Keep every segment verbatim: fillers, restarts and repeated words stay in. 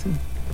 assim.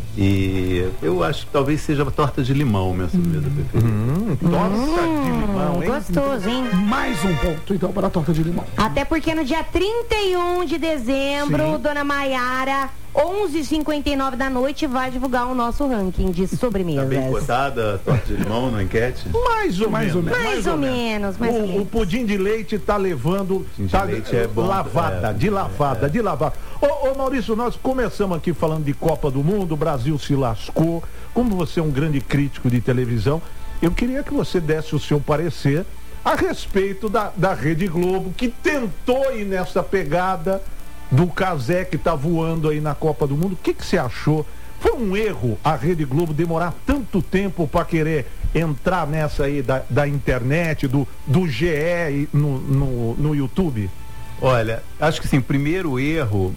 E eu acho que talvez seja a torta de limão, minha sobremesa hum. preferida. Hum, torta hum, de limão, hein? Gostoso, hein? Mais um ponto, então, para a torta de limão. Até porque no dia trinta e um de dezembro, Sim. Dona Maiara, onze e cinquenta e nove da noite, vai divulgar o nosso ranking de sobremesas. Tá bem cotada a torta de limão na enquete? Mais ou mais menos. Ou mais, mais ou, ou menos. Mais o, ou menos. O pudim de leite tá levando... Pudim tá, de leite é bom. Lavada, é, de lavada, é. de lavada. Ô, ô Maurício, nós começamos aqui falando de Copa do Mundo, o Brasil se lascou. Como você é um grande crítico de televisão, eu queria que você desse o seu parecer a respeito da, da Rede Globo, que tentou ir nessa pegada do Cazé que tá voando aí na Copa do Mundo. O que que você achou? Foi um erro a Rede Globo demorar tanto tempo para querer entrar nessa aí da, da internet, do, do G E no, no, no YouTube? Olha, acho que sim, o primeiro erro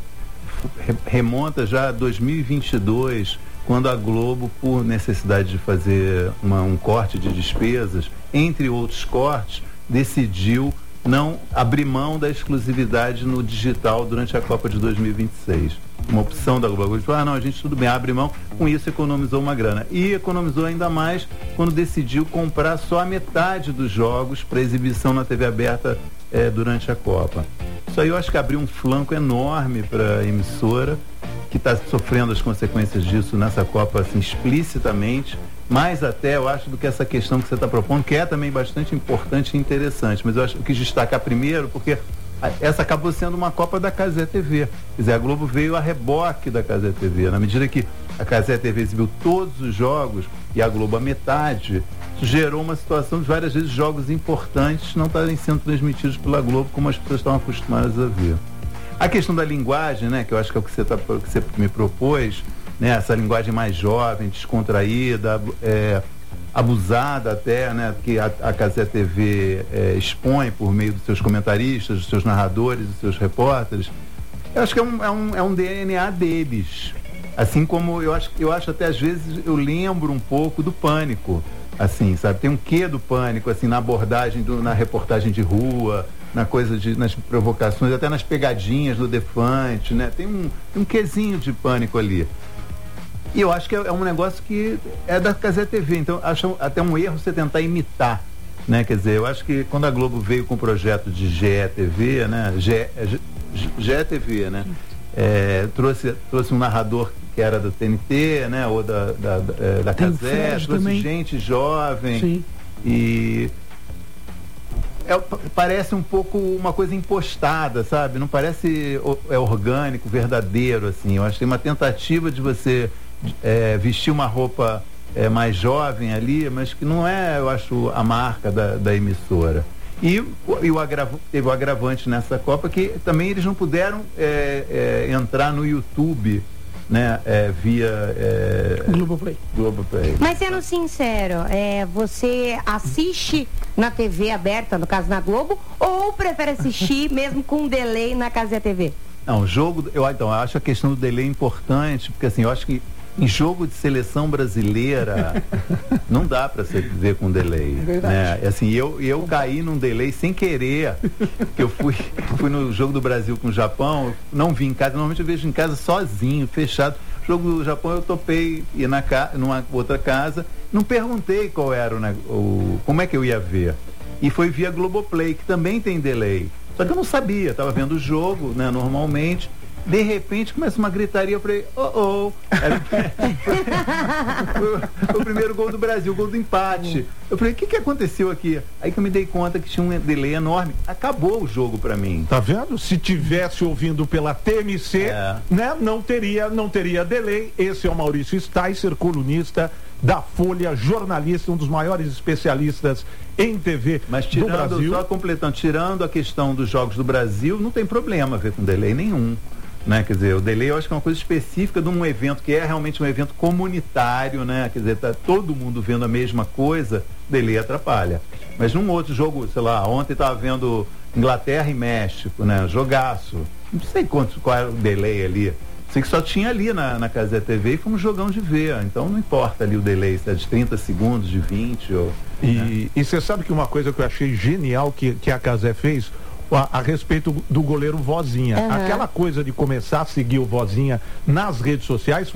remonta já a dois mil e vinte e dois, quando a Globo, por necessidade de fazer uma, um corte de despesas, entre outros cortes, decidiu não abrir mão da exclusividade no digital durante a Copa de dois mil e vinte e seis. Uma opção da Globo. Ah, não, a gente tudo bem, abre mão. Com isso economizou uma grana. E economizou ainda mais quando decidiu comprar só a metade dos jogos para exibição na T V aberta eh, durante a Copa. Isso aí eu acho que abriu um flanco enorme para a emissora, que está sofrendo as consequências disso nessa Copa, assim, explicitamente. Mais até, eu acho, do que essa questão que você está propondo, que é também bastante importante e interessante. Mas eu acho que eu quis destacar primeiro, porque essa acabou sendo uma Copa da Cazé T V. Quer dizer, a Globo veio a reboque da Cazé T V. Na medida que a Cazé T V exibiu todos os jogos e a Globo a metade, isso gerou uma situação de várias vezes jogos importantes não estarem sendo transmitidos pela Globo como as pessoas estão acostumadas a ver. A questão da linguagem, né, que eu acho que é o que você, tá, que você me propôs, né, essa linguagem mais jovem, descontraída, é, abusada até, né, que a, a Cazé T V é, expõe por meio dos seus comentaristas, dos seus narradores, dos seus repórteres. Eu acho que é um, é um, é um D N A deles. Assim como eu acho, eu acho até às vezes eu lembro um pouco do Pânico, assim, sabe? Tem um quê do Pânico, assim, na abordagem, do, na reportagem de rua, na coisa de, nas provocações, até nas pegadinhas do Defante, né? Tem um, um quezinho de Pânico ali. E eu acho que é, é um negócio que é da Cazé T V, então acho até um erro você tentar imitar, né? Quer dizer, eu acho que quando a Globo veio com o projeto de G E T V, né? G E T V, né? É, trouxe, trouxe um narrador que era do T N T, né? Ou da, da, da, da Cazé, trouxe também gente jovem. Sim. E é, parece um pouco uma coisa impostada, sabe? Não parece é orgânico, verdadeiro, assim. Eu acho que tem uma tentativa de você é, vestir uma roupa é, mais jovem ali, mas que não é, eu acho, a marca da, da emissora. E, e o agravo, teve o agravante nessa Copa que também eles não puderam é, é, entrar no YouTube, né, é, via é, Globoplay. Globoplay. Mas sendo sincero, é, você assiste na T V aberta, no caso na Globo, ou prefere assistir mesmo com um delay na Cazé T V? Não, o jogo, eu, então, eu acho a questão do delay importante, porque assim, eu acho que em jogo de seleção brasileira não dá para você ver com delay. É verdade. Né? Assim, eu, eu caí num delay sem querer, que eu fui, fui no jogo do Brasil com o Japão, não vi em casa, normalmente eu vejo em casa sozinho, fechado. O jogo do Japão eu topei ir na ca, numa outra casa, não perguntei qual era o, o como é que eu ia ver. E foi via Globoplay, que também tem delay. Só que eu não sabia, estava vendo o jogo, né, normalmente. De repente começa uma gritaria, eu falei, oh, oh. Era o, o primeiro gol do Brasil, o gol do empate. Eu falei, o que, que aconteceu aqui? Aí que eu me dei conta que tinha um delay enorme. Acabou o jogo pra mim. Tá vendo? Se tivesse ouvindo pela T M C, é. né, não teria, não teria delay. Esse é o Maurício Sticer, colunista da Folha, jornalista, um dos maiores especialistas em T V Mas tirando, do Brasil. Só completando, tirando a questão dos jogos do Brasil, não tem problema ver com delay nenhum. Né? Quer dizer, o delay eu acho que é uma coisa específica de um evento que é realmente um evento comunitário, né? Quer dizer, tá todo mundo vendo a mesma coisa, delay atrapalha. Mas num outro jogo, sei lá, ontem estava vendo Inglaterra e México, né? Jogaço. Não sei quanto, qual era o delay ali. Sei que só tinha ali na, na Cazé T V e foi um jogão de ver. Então não importa ali o delay, se é de trinta segundos, de vinte ou... E você né? sabe que uma coisa que eu achei genial que, que a Cazé fez... A, a respeito do goleiro Vozinha. Uhum. Aquela coisa de começar a seguir o Vozinha nas redes sociais foi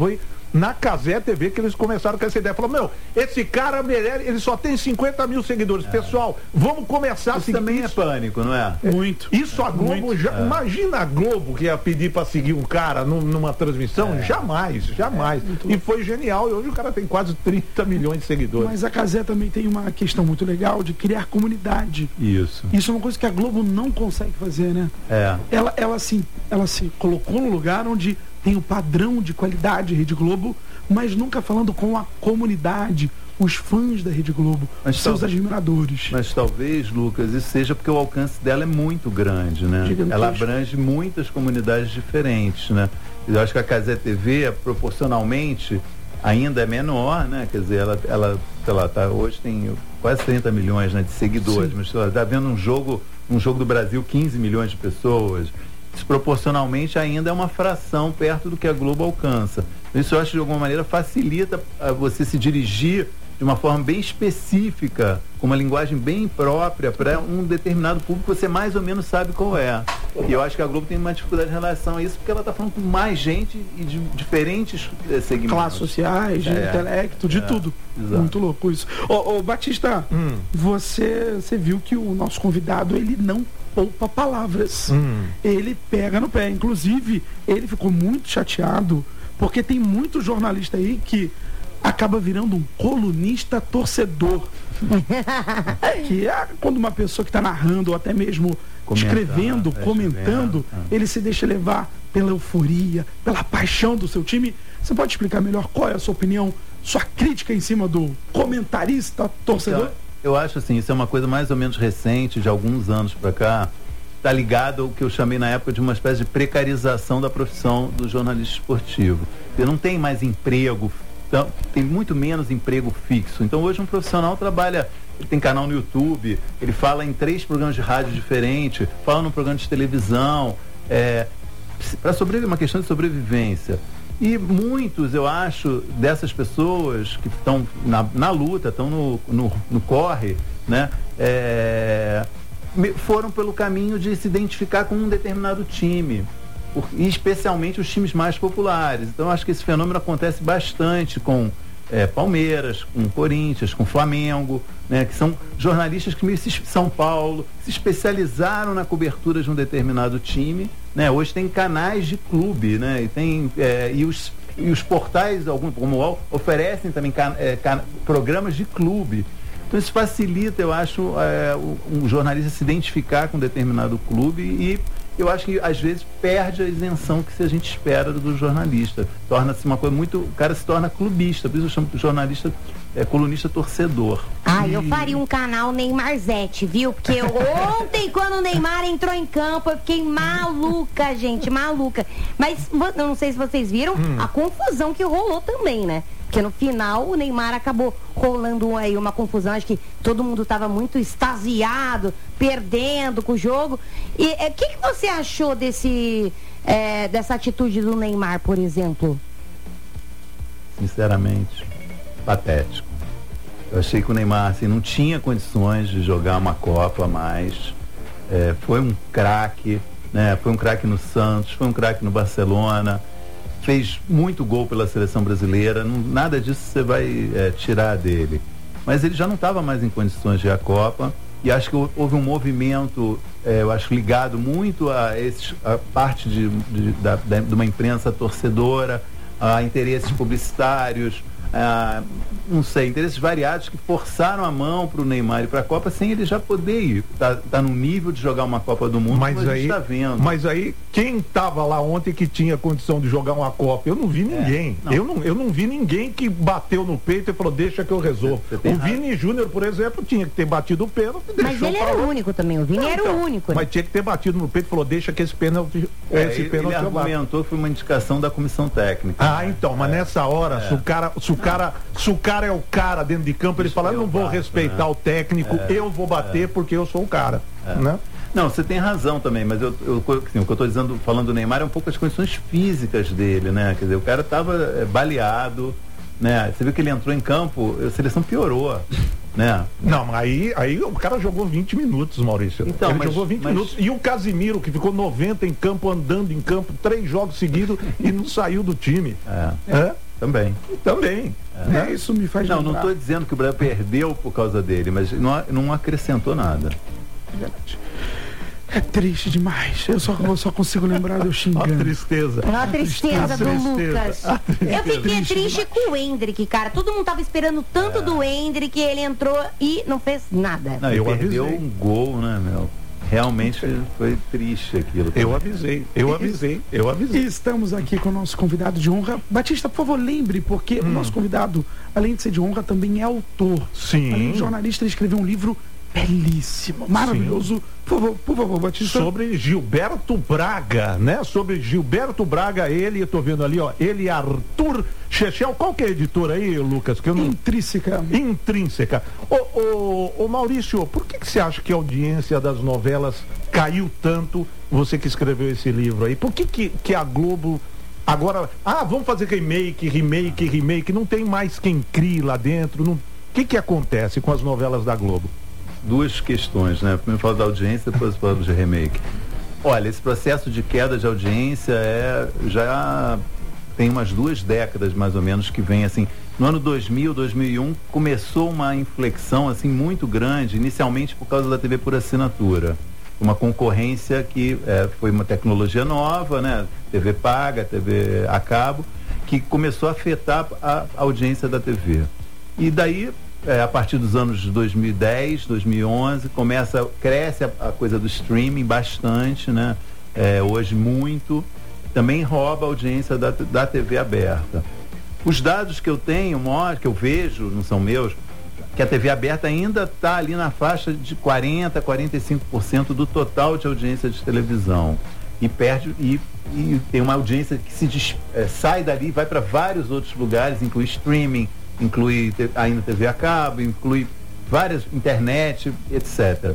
na Cazé T V que eles começaram com essa ideia. Falou, meu, esse cara merece, ele só tem cinquenta mil seguidores. É. Pessoal, vamos começar a seguir. Isso também é pânico, não é? Muito. Isso a Globo, Muito. Já, É. imagina a Globo que ia pedir pra seguir um cara num, numa transmissão? É. Jamais, jamais. É, e foi genial, e hoje o cara tem quase trinta milhões de seguidores. Mas a Cazé também tem uma questão muito legal de criar comunidade. Isso. Isso é uma coisa que a Globo não consegue fazer, né? É. Ela, ela, assim, ela se colocou no lugar onde tem o padrão de qualidade Rede Globo, mas nunca falando com a comunidade, os fãs da Rede Globo, mas os seus tal, admiradores. Mas talvez, Lucas, isso seja porque o alcance dela é muito grande, né? Gigantesco. Ela abrange muitas comunidades diferentes, né? Eu acho que a Cazé T V, proporcionalmente, ainda é menor, né? Quer dizer, ela, ela sei lá, tá, hoje tem quase trinta milhões, né, de seguidores, Sim. mas ela está vendo um jogo, um jogo do Brasil, quinze milhões de pessoas. Isso proporcionalmente ainda é uma fração perto do que a Globo alcança. Isso eu acho que de alguma maneira facilita a você se dirigir de uma forma bem específica, com uma linguagem bem própria para um determinado público que você mais ou menos sabe qual é. E eu acho que a Globo tem uma dificuldade em relação a isso, porque ela está falando com mais gente e de diferentes eh, segmentos. Classes sociais, de é. intelecto, de é. tudo. Exato. Muito louco isso. Ô, ô Batista, hum. você, você viu que o nosso convidado, ele não poupa palavras. Hum. Ele pega no pé. Inclusive, ele ficou muito chateado, porque tem muito jornalista aí que acaba virando um colunista torcedor. Que é quando uma pessoa que está narrando ou até mesmo Comenta, escrevendo, é, comentando, é. ele se deixa levar pela euforia, pela paixão do seu time. Você pode explicar melhor qual é a sua opinião, sua crítica em cima do comentarista torcedor? Então, eu acho assim, isso é uma coisa mais ou menos recente, de alguns anos para cá. Está ligado ao que eu chamei na época de uma espécie de precarização da profissão do jornalista esportivo. Você não tem mais emprego, então, tem muito menos emprego fixo. Então hoje um profissional trabalha, ele tem canal no YouTube, ele fala em três programas de rádio diferentes, fala num programa de televisão, é, para sobreviver, uma questão de sobrevivência. E muitos, eu acho, dessas pessoas que estão na, na luta, estão no, no, no corre, né? É, foram pelo caminho de se identificar com um determinado time. E especialmente os times mais populares. Então eu acho que esse fenômeno acontece bastante com é, Palmeiras, com Corinthians, com Flamengo, né, que são jornalistas que meio se, São Paulo se especializaram na cobertura de um determinado time, né? Hoje tem canais de clube, né? E tem é, e os e os portais, algum como o U O L, oferecem também can, é, can, programas de clube. Então isso facilita, eu acho, é, um jornalista se identificar com um determinado clube e eu acho que às vezes perde a isenção que a gente espera do jornalista. Torna-se uma coisa muito... O cara se torna clubista, por isso eu chamo de jornalista, é, colunista torcedor. Ah, e... eu faria um canal Neymarzete, viu? Porque eu, ontem, quando o Neymar entrou em campo, eu fiquei maluca, gente, maluca. Mas eu não sei se vocês viram hum. a confusão que rolou também, né? Porque no final o Neymar acabou rolando aí uma confusão, acho que todo mundo estava muito extasiado, perdendo com o jogo. E o é, que, que você achou desse, é, dessa atitude do Neymar, por exemplo? Sinceramente, patético. Eu achei que o Neymar assim, não tinha condições de jogar uma Copa a mais. É, foi um craque, né? Foi um craque no Santos, foi um craque no Barcelona. Fez muito gol pela seleção brasileira, não, nada disso você vai é, tirar dele. Mas ele já não estava mais em condições de ir à Copa e acho que houve um movimento, é, eu acho ligado muito a, esses, a parte de, de, da, de uma imprensa torcedora, a interesses publicitários, a, não sei, interesses variados que forçaram a mão para o Neymar e para a Copa sem ele já poder ir. Tá, tá no nível de jogar uma Copa do Mundo, mas como a aí, gente tá vendo. Mas aí, quem estava lá ontem que tinha condição de jogar uma Copa? Eu não vi ninguém. É, não. Eu, não, eu não vi ninguém que bateu no peito e falou, deixa que eu resolvo. O Vini Júnior, por exemplo, tinha que ter batido o pênalti. Mas ele era o único também, o Vini não, era então, o único. Mas né? tinha que ter batido no peito e falou, deixa que esse pênalti. É, esse ele, pênalti ele argumentou que foi uma indicação da comissão técnica. Ah, então, mas é. nessa hora, é. se o cara, se o cara, se o cara é o cara dentro de campo, ele fala, eu não vou bato, respeitar né? o técnico, é. eu vou bater é. porque eu sou o cara. É. Né? Não, você tem razão também, mas eu, eu, assim, o que eu estou dizendo, falando do Neymar, é um pouco as condições físicas dele, né? Quer dizer, o cara estava é, baleado, né? Você viu que ele entrou em campo, a seleção piorou, né? Não, aí, aí o cara jogou vinte minutos, Maurício. Então, ele mas, jogou vinte mas... minutos. E o Casimiro, que ficou noventa em campo, andando em campo, três jogos seguidos e não saiu do time. É. É? Também. Também. É. Né? Isso me faz Não, lembrar. não estou dizendo que o Brasil perdeu por causa dele, mas não, não acrescentou nada. É verdade. É triste demais. Eu só, eu só consigo lembrar do xingando. A tristeza. A tristeza A do tristeza. Lucas. A tristeza. Eu fiquei triste, triste com o Hendrick, cara. Todo mundo tava esperando tanto é. do Hendrick, ele entrou e não fez nada. Não, eu perdeu avisei. um gol, né, meu? Realmente foi triste aquilo. Eu avisei, eu avisei, eu avisei. E estamos aqui com o nosso convidado de honra. Batista, por favor, lembre, porque hum. o nosso convidado, além de ser de honra, também é autor. Sim. Além de jornalista, ele escreveu um livro belíssimo, maravilhoso. Sim. Por favor, por favor, Batista. Sobre Gilberto Braga, né? Sobre Gilberto Braga, ele, eu tô vendo ali, ó, ele e Arthur Chechel. Qual que é a editora aí, Lucas? Que eu não... Intrínseca. Intrínseca. Ô, ô, ô Maurício, por que que você acha que a audiência das novelas caiu tanto, você que escreveu esse livro aí? Por que que, que a Globo agora, ah, vamos fazer remake, remake, remake, não tem mais quem crie lá dentro, não... O que que acontece com as novelas da Globo? Duas questões, né? Primeiro falo da audiência, depois falamos de remake. Olha, esse processo de queda de audiência é já tem umas duas décadas mais ou menos que vem assim. No ano dois mil, dois mil e um começou uma inflexão assim muito grande, inicialmente por causa da T V por assinatura, uma concorrência que é, foi uma tecnologia nova, né? T V paga, T V a cabo, que começou a afetar a audiência da T V. E daí É, a partir dos anos dois mil e dez, dois mil e onze, começa, cresce a, a coisa do streaming bastante, né? É, hoje muito, também rouba a audiência da, da T V aberta. Os dados que eu tenho, que eu vejo, não são meus, que a T V aberta ainda está ali na faixa de quarenta, quarenta e cinco por cento do total de audiência de televisão. E perde, e, e tem uma audiência que se des, é, sai dali e vai para vários outros lugares, inclui streaming, inclui ainda T V a cabo, inclui várias, internet, etcétera.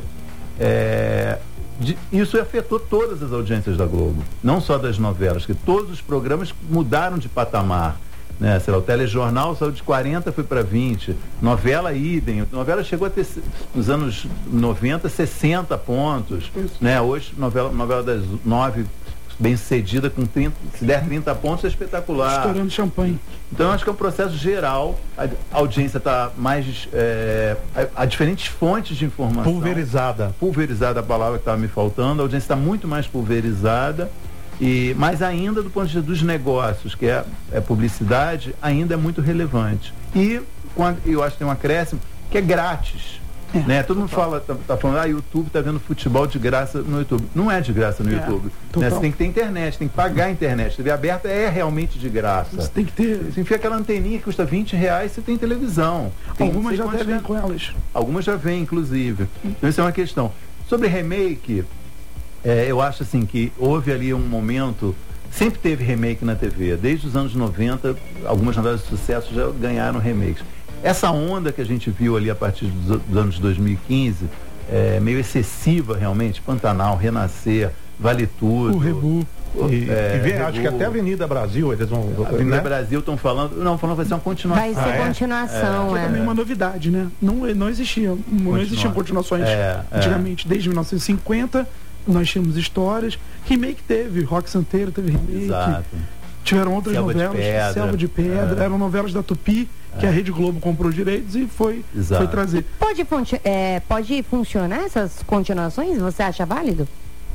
É, de, isso afetou todas as audiências da Globo, não só das novelas, que todos os programas mudaram de patamar, né? Sei lá, o telejornal saiu de quarenta, foi para vinte, novela idem, novela chegou a ter nos anos noventa, sessenta pontos, né? Hoje, novela, novela das nove, bem sucedida, com trinta, se der trinta pontos é espetacular. Estourando champanhe. Então eu acho que é um processo geral, a audiência está mais é, a, a diferentes fontes de informação. Pulverizada. Pulverizada, a palavra que estava me faltando, a audiência está muito mais pulverizada, e mais ainda do ponto de vista dos negócios, que é, é publicidade, ainda é muito relevante. E quando, eu acho que tem um acréscimo que é grátis. É, né? Todo mundo fala, tá, tá falando, ah, YouTube tá vendo futebol de graça no YouTube. Não é de graça no é, YouTube. Né? Você tem que ter internet, tem que pagar a internet. T V aberta é realmente de graça. Você tem que ter. Você enfia aquela anteninha que custa vinte reais, você tem televisão. Tem, algumas já vêm com elas. Algumas já vêm, inclusive. Então isso é uma questão. Sobre remake, é, eu acho assim que houve ali um momento. Sempre teve remake na T V. Desde os anos noventa, algumas novelas de sucesso já ganharam remakes. Essa onda que a gente viu ali a partir dos, dos anos dois mil e quinze, é, meio excessiva realmente, Pantanal, Renascer, Vale Tudo. O Rebu. E, é, e vê, acho que até a Avenida Brasil, eles vão. A Avenida né? Brasil estão falando. Não, falando que vai ser uma continuação. Vai ser ah, continuação, é. é. é também uma novidade, né? Não, não existia. Não existiam continuações é, antigamente. É. Desde mil novecentos e cinquenta, nós tínhamos histórias. Remake teve, Rock Santeiro teve remake. Exato. Tiveram outras Selva novelas, de Pedra. Selva de Pedra, é. eram novelas da Tupi, que é. a Rede Globo comprou direitos e foi, foi trazer. Pode, é, pode funcionar essas continuações? Você acha válido?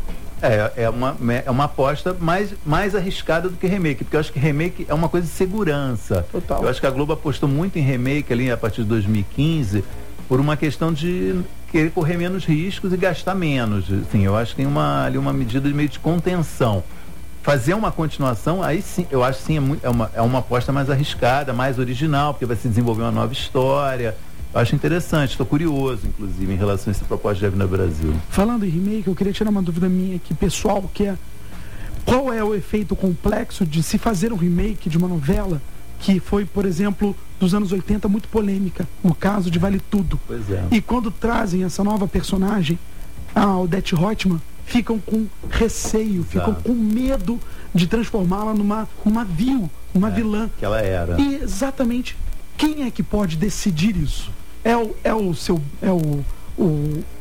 É, é uma, é uma aposta mais, mais arriscada do que remake, porque eu acho que remake é uma coisa de segurança. Total. Eu acho que a Globo apostou muito em remake ali a partir de dois mil e quinze por uma questão de querer correr menos riscos e gastar menos. Assim, eu acho que tem uma, ali uma medida de meio de contenção. Fazer uma continuação, aí sim, eu acho sim, é, muito, é, uma, é uma aposta mais arriscada, mais original, porque vai se desenvolver uma nova história. Eu acho interessante, estou curioso, inclusive, em relação a essa proposta de Avenida Brasil. Falando em remake, eu queria tirar uma dúvida minha aqui, pessoal, que é qual é o efeito complexo de se fazer um remake de uma novela que foi, por exemplo, dos anos oitenta, muito polêmica, no caso de Vale Tudo. Pois é. E quando trazem essa nova personagem, a Odete Roitman, ficam com receio, ficam Exato. com medo de transformá-la numa, numa vil, uma é, vilã. Que ela era. E exatamente quem é que pode decidir isso? É o, é o seu, é o, o,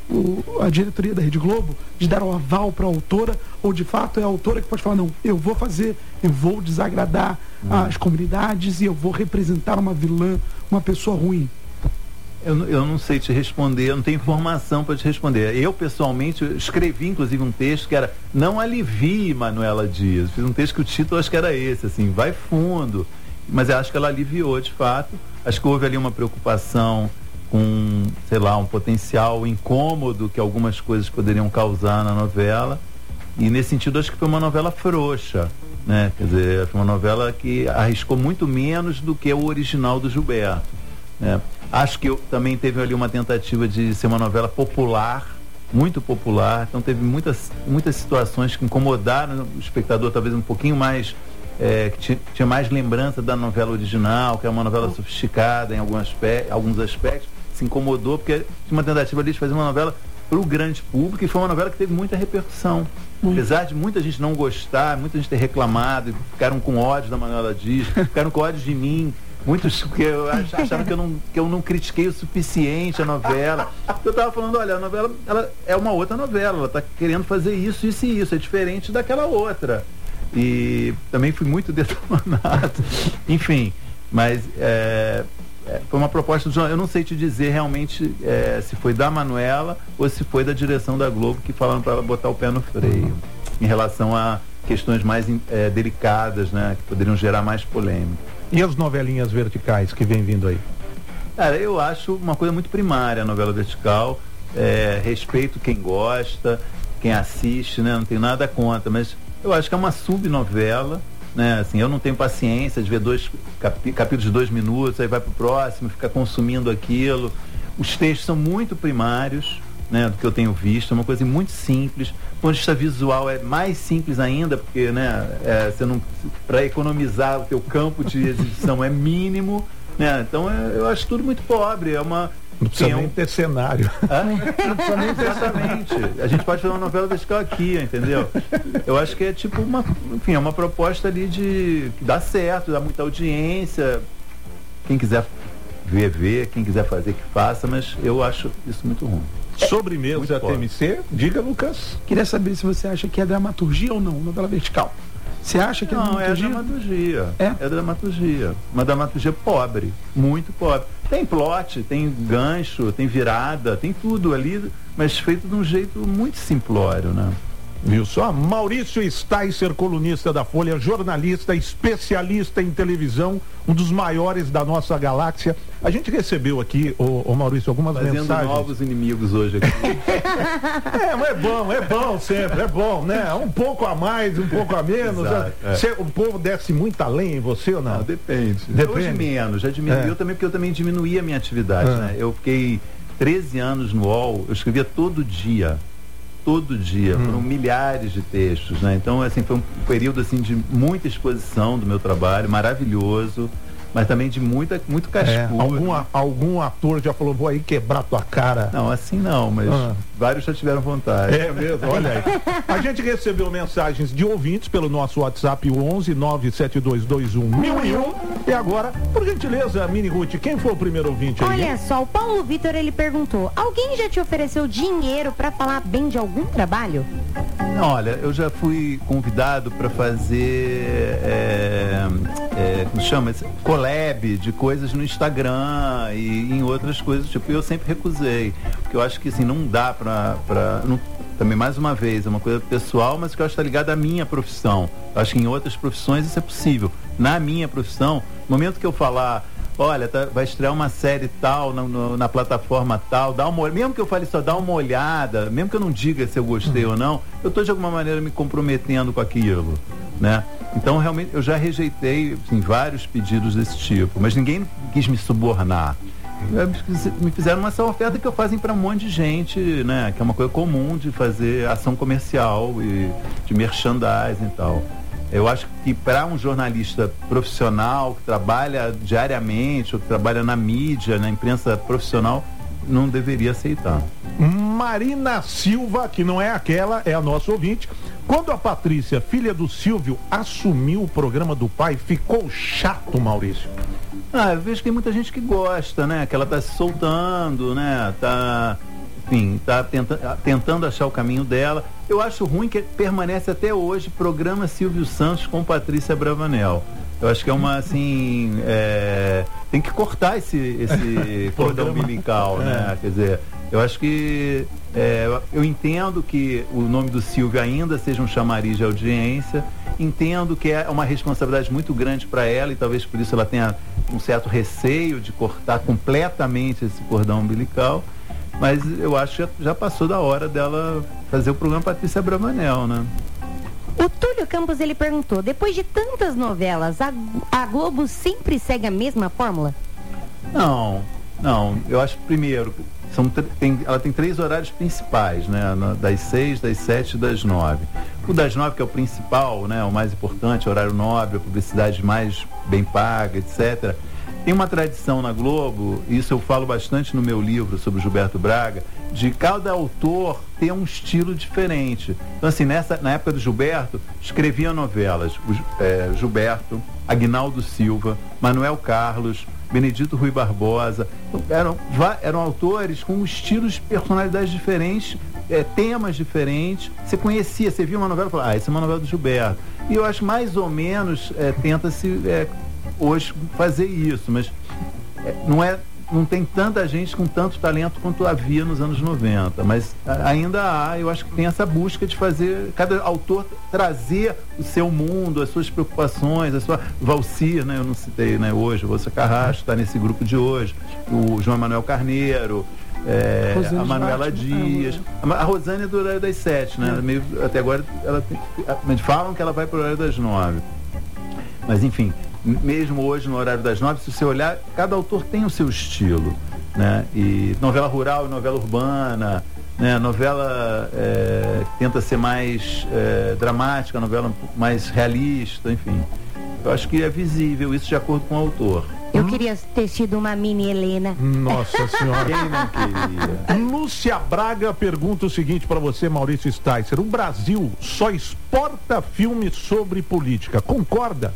o, a diretoria da Rede Globo de dar o aval para a autora, ou de fato é a autora que pode falar, não, eu vou fazer, eu vou desagradar hum. as comunidades e eu vou representar uma vilã, uma pessoa ruim? Eu, eu não sei te responder, eu não tenho informação para te responder. Eu, pessoalmente, eu escrevi, inclusive, um texto que era Não Alivie Manuela Dias. Fiz um texto que o título acho que era esse, assim, vai fundo. Mas eu acho que ela aliviou, de fato. Acho que houve ali uma preocupação com, sei lá, um potencial incômodo que algumas coisas poderiam causar na novela. E, nesse sentido, acho que foi uma novela frouxa, né? Quer dizer, foi uma novela que arriscou muito menos do que o original do Gilberto, né? Acho que eu, também teve ali uma tentativa de ser uma novela popular, muito popular, então teve muitas, muitas situações que incomodaram o espectador, talvez um pouquinho mais, é, que tinha, tinha mais lembrança da novela original, que é uma novela sofisticada em algum aspecto, alguns aspectos, se incomodou, porque tinha uma tentativa ali de fazer uma novela para o grande público, e foi uma novela que teve muita repercussão. Hum. Apesar de muita gente não gostar, muita gente ter reclamado, ficaram com ódio da Manuela Dias, ficaram com ódio de mim. Muitos que acharam que eu, não, que eu não critiquei o suficiente a novela. Eu estava falando, olha, a novela ela é uma outra novela, ela está querendo fazer isso, isso e isso, é diferente daquela outra. E também fui muito detonado. Enfim, mas é, é, foi uma proposta do jornal. Eu não sei te dizer realmente é, se foi da Manuela ou se foi da direção da Globo que falaram para ela botar o pé no freio em relação a questões mais é, delicadas, né, que poderiam gerar mais polêmica. E as novelinhas verticais que vem vindo aí? Cara, eu acho uma coisa muito primária a novela vertical. É, respeito quem gosta, quem assiste, né? Não tenho nada contra, mas eu acho que é uma subnovela, né? Assim, eu não tenho paciência de ver dois capi- capítulos de dois minutos, aí vai pro próximo, ficar consumindo aquilo. Os textos são muito primários, né? Do que eu tenho visto, é uma coisa muito simples. Do ponto de vista visual é mais simples ainda, porque, né, é, você não, para economizar o teu campo de exibição é mínimo, né? Então é, eu acho tudo muito pobre, é uma... Não precisa nem ter cenário. Ah? Não precisa nem ter exatamente. A gente pode fazer uma novela vertical aqui, entendeu? Eu acho que é tipo uma, enfim, é uma proposta ali de que dá certo, dá muita audiência. Quem quiser ver, ver, quem quiser fazer, que faça, mas eu acho isso muito ruim. Sobremesa T M C, diga, Lucas. Queria saber se você acha que é dramaturgia ou não, novela vertical. Você acha que é não, dramaturgia? Não, é dramaturgia. É? É dramaturgia. Uma dramaturgia pobre, muito pobre. Tem plot, tem gancho, tem virada, tem tudo ali, mas feito de um jeito muito simplório, né? Viu só? Maurício Sticer, colunista da Folha, jornalista, especialista em televisão, um dos maiores da nossa galáxia. A gente recebeu aqui, ô, ô Maurício, algumas Fazendo mensagens. novos inimigos hoje aqui. É, mas é bom, é bom sempre, é bom, né? Um pouco a mais, um pouco a menos. Exato, é. Cê, o povo desce muito além em você ou não? Não, depende. Depende. Hoje menos, já diminuiu É. também, porque eu também diminuí a minha atividade, É. né? Eu fiquei treze anos no U O L, eu escrevia todo dia. Todo dia, hum. foram milhares de textos, né? Então, assim, foi um período assim de muita exposição do meu trabalho, maravilhoso, mas também de muita, muito cascudo. É, algum, algum ator já falou, vou aí quebrar tua cara. Não, assim não, mas ah. vários já tiveram vontade. É mesmo, olha aí. A gente recebeu mensagens de ouvintes pelo nosso WhatsApp, o onze nove sete dois dois um mil e um. E agora, por gentileza, Mini Ruth, quem foi o primeiro ouvinte aí? Olha só, o Paulo Vitor, ele perguntou, alguém já te ofereceu dinheiro pra falar bem de algum trabalho? Não, olha, eu já fui convidado para fazer, é, é, como chama? Collab de coisas no Instagram e em outras coisas, tipo, eu sempre recusei, porque eu acho que assim, não dá pra, pra não, também mais uma vez, é uma coisa pessoal, mas que eu acho que está ligada à minha profissão. Eu acho que em outras profissões isso é possível. Na minha profissão, no momento que eu falar, olha, tá, vai estrear uma série tal na, no, na plataforma tal, dá uma, mesmo que eu fale só, dá uma olhada, mesmo que eu não diga se eu gostei uhum. ou não, eu estou de alguma maneira me comprometendo com aquilo, né? Então, realmente, eu já rejeitei assim, vários pedidos desse tipo, mas ninguém quis me subornar. Me fizeram uma oferta que eu fazem para um monte de gente, né? Que é uma coisa comum de fazer ação comercial e de merchandising e tal. Eu acho que para um jornalista profissional que trabalha diariamente ou que trabalha na mídia, na imprensa profissional, não deveria aceitar. Marina Silva, que não é aquela, é a nossa ouvinte. Quando a Patrícia, filha do Silvio, assumiu o programa do pai, ficou chato, Maurício? Ah, eu vejo que tem muita gente que gosta, né? Que ela tá se soltando, né? Tá enfim, está tenta, tentando achar o caminho dela. Eu acho ruim que permanece até hoje programa Silvio Santos com Patrícia Bravanel. Eu acho que é uma, assim, é, tem que cortar esse, esse cordão umbilical, né? Quer dizer, eu acho que, é, eu entendo que o nome do Silvio ainda seja um chamariz de audiência, entendo que é uma responsabilidade muito grande para ela e talvez por isso ela tenha um certo receio de cortar completamente esse cordão umbilical, mas eu acho que já, já passou da hora dela fazer o programa Patrícia Bravanel, né? O Túlio Campos, ele perguntou, depois de tantas novelas, a, a Globo sempre segue a mesma fórmula? Não, não. Eu acho que, primeiro, são, tem, ela tem três horários principais, né? Na, das seis, das sete e das nove. O das nove, que é o principal, né? O mais importante, horário nobre, a publicidade mais bem paga, etcétera. Tem uma tradição na Globo, isso eu falo bastante no meu livro sobre o Gilberto Braga, de cada autor ter um estilo diferente. Então, assim, nessa, na época do Gilberto, escrevia novelas. O, é, Gilberto, Aguinaldo Silva, Manuel Carlos, Benedito Rui Barbosa. Então, eram, eram autores com estilos, personalidades diferentes, é, temas diferentes. Você conhecia, você via uma novela e falava, ah, essa é uma novela do Gilberto. E eu acho mais ou menos, é, tenta-se é, hoje fazer isso, mas é, não é. Não tem tanta gente com tanto talento quanto havia nos anos noventa, mas ainda há, eu acho que tem essa busca de fazer, cada autor trazer o seu mundo, as suas preocupações, a sua Valcir, né, eu não citei, né, hoje, o Você Carrasco está nesse grupo de hoje, o João Emanuel Carneiro, é, a Manuela Dias, a, a Rosane é do horário das sete, né, é. meio, até agora ela tem, falam que ela vai para o horário das nove, mas enfim, mesmo hoje no horário das nove, se você olhar, cada autor tem o seu estilo, né? E novela rural e novela urbana, né? Novela é, que tenta ser mais é, dramática, novela mais realista, enfim. Eu acho que é visível isso de acordo com o autor. Eu hum? queria ter sido uma mini Helena. Nossa senhora. Quem não queria? Lúcia Braga pergunta o seguinte para você, Maurício Sticer: o Brasil só exporta filmes sobre política, concorda?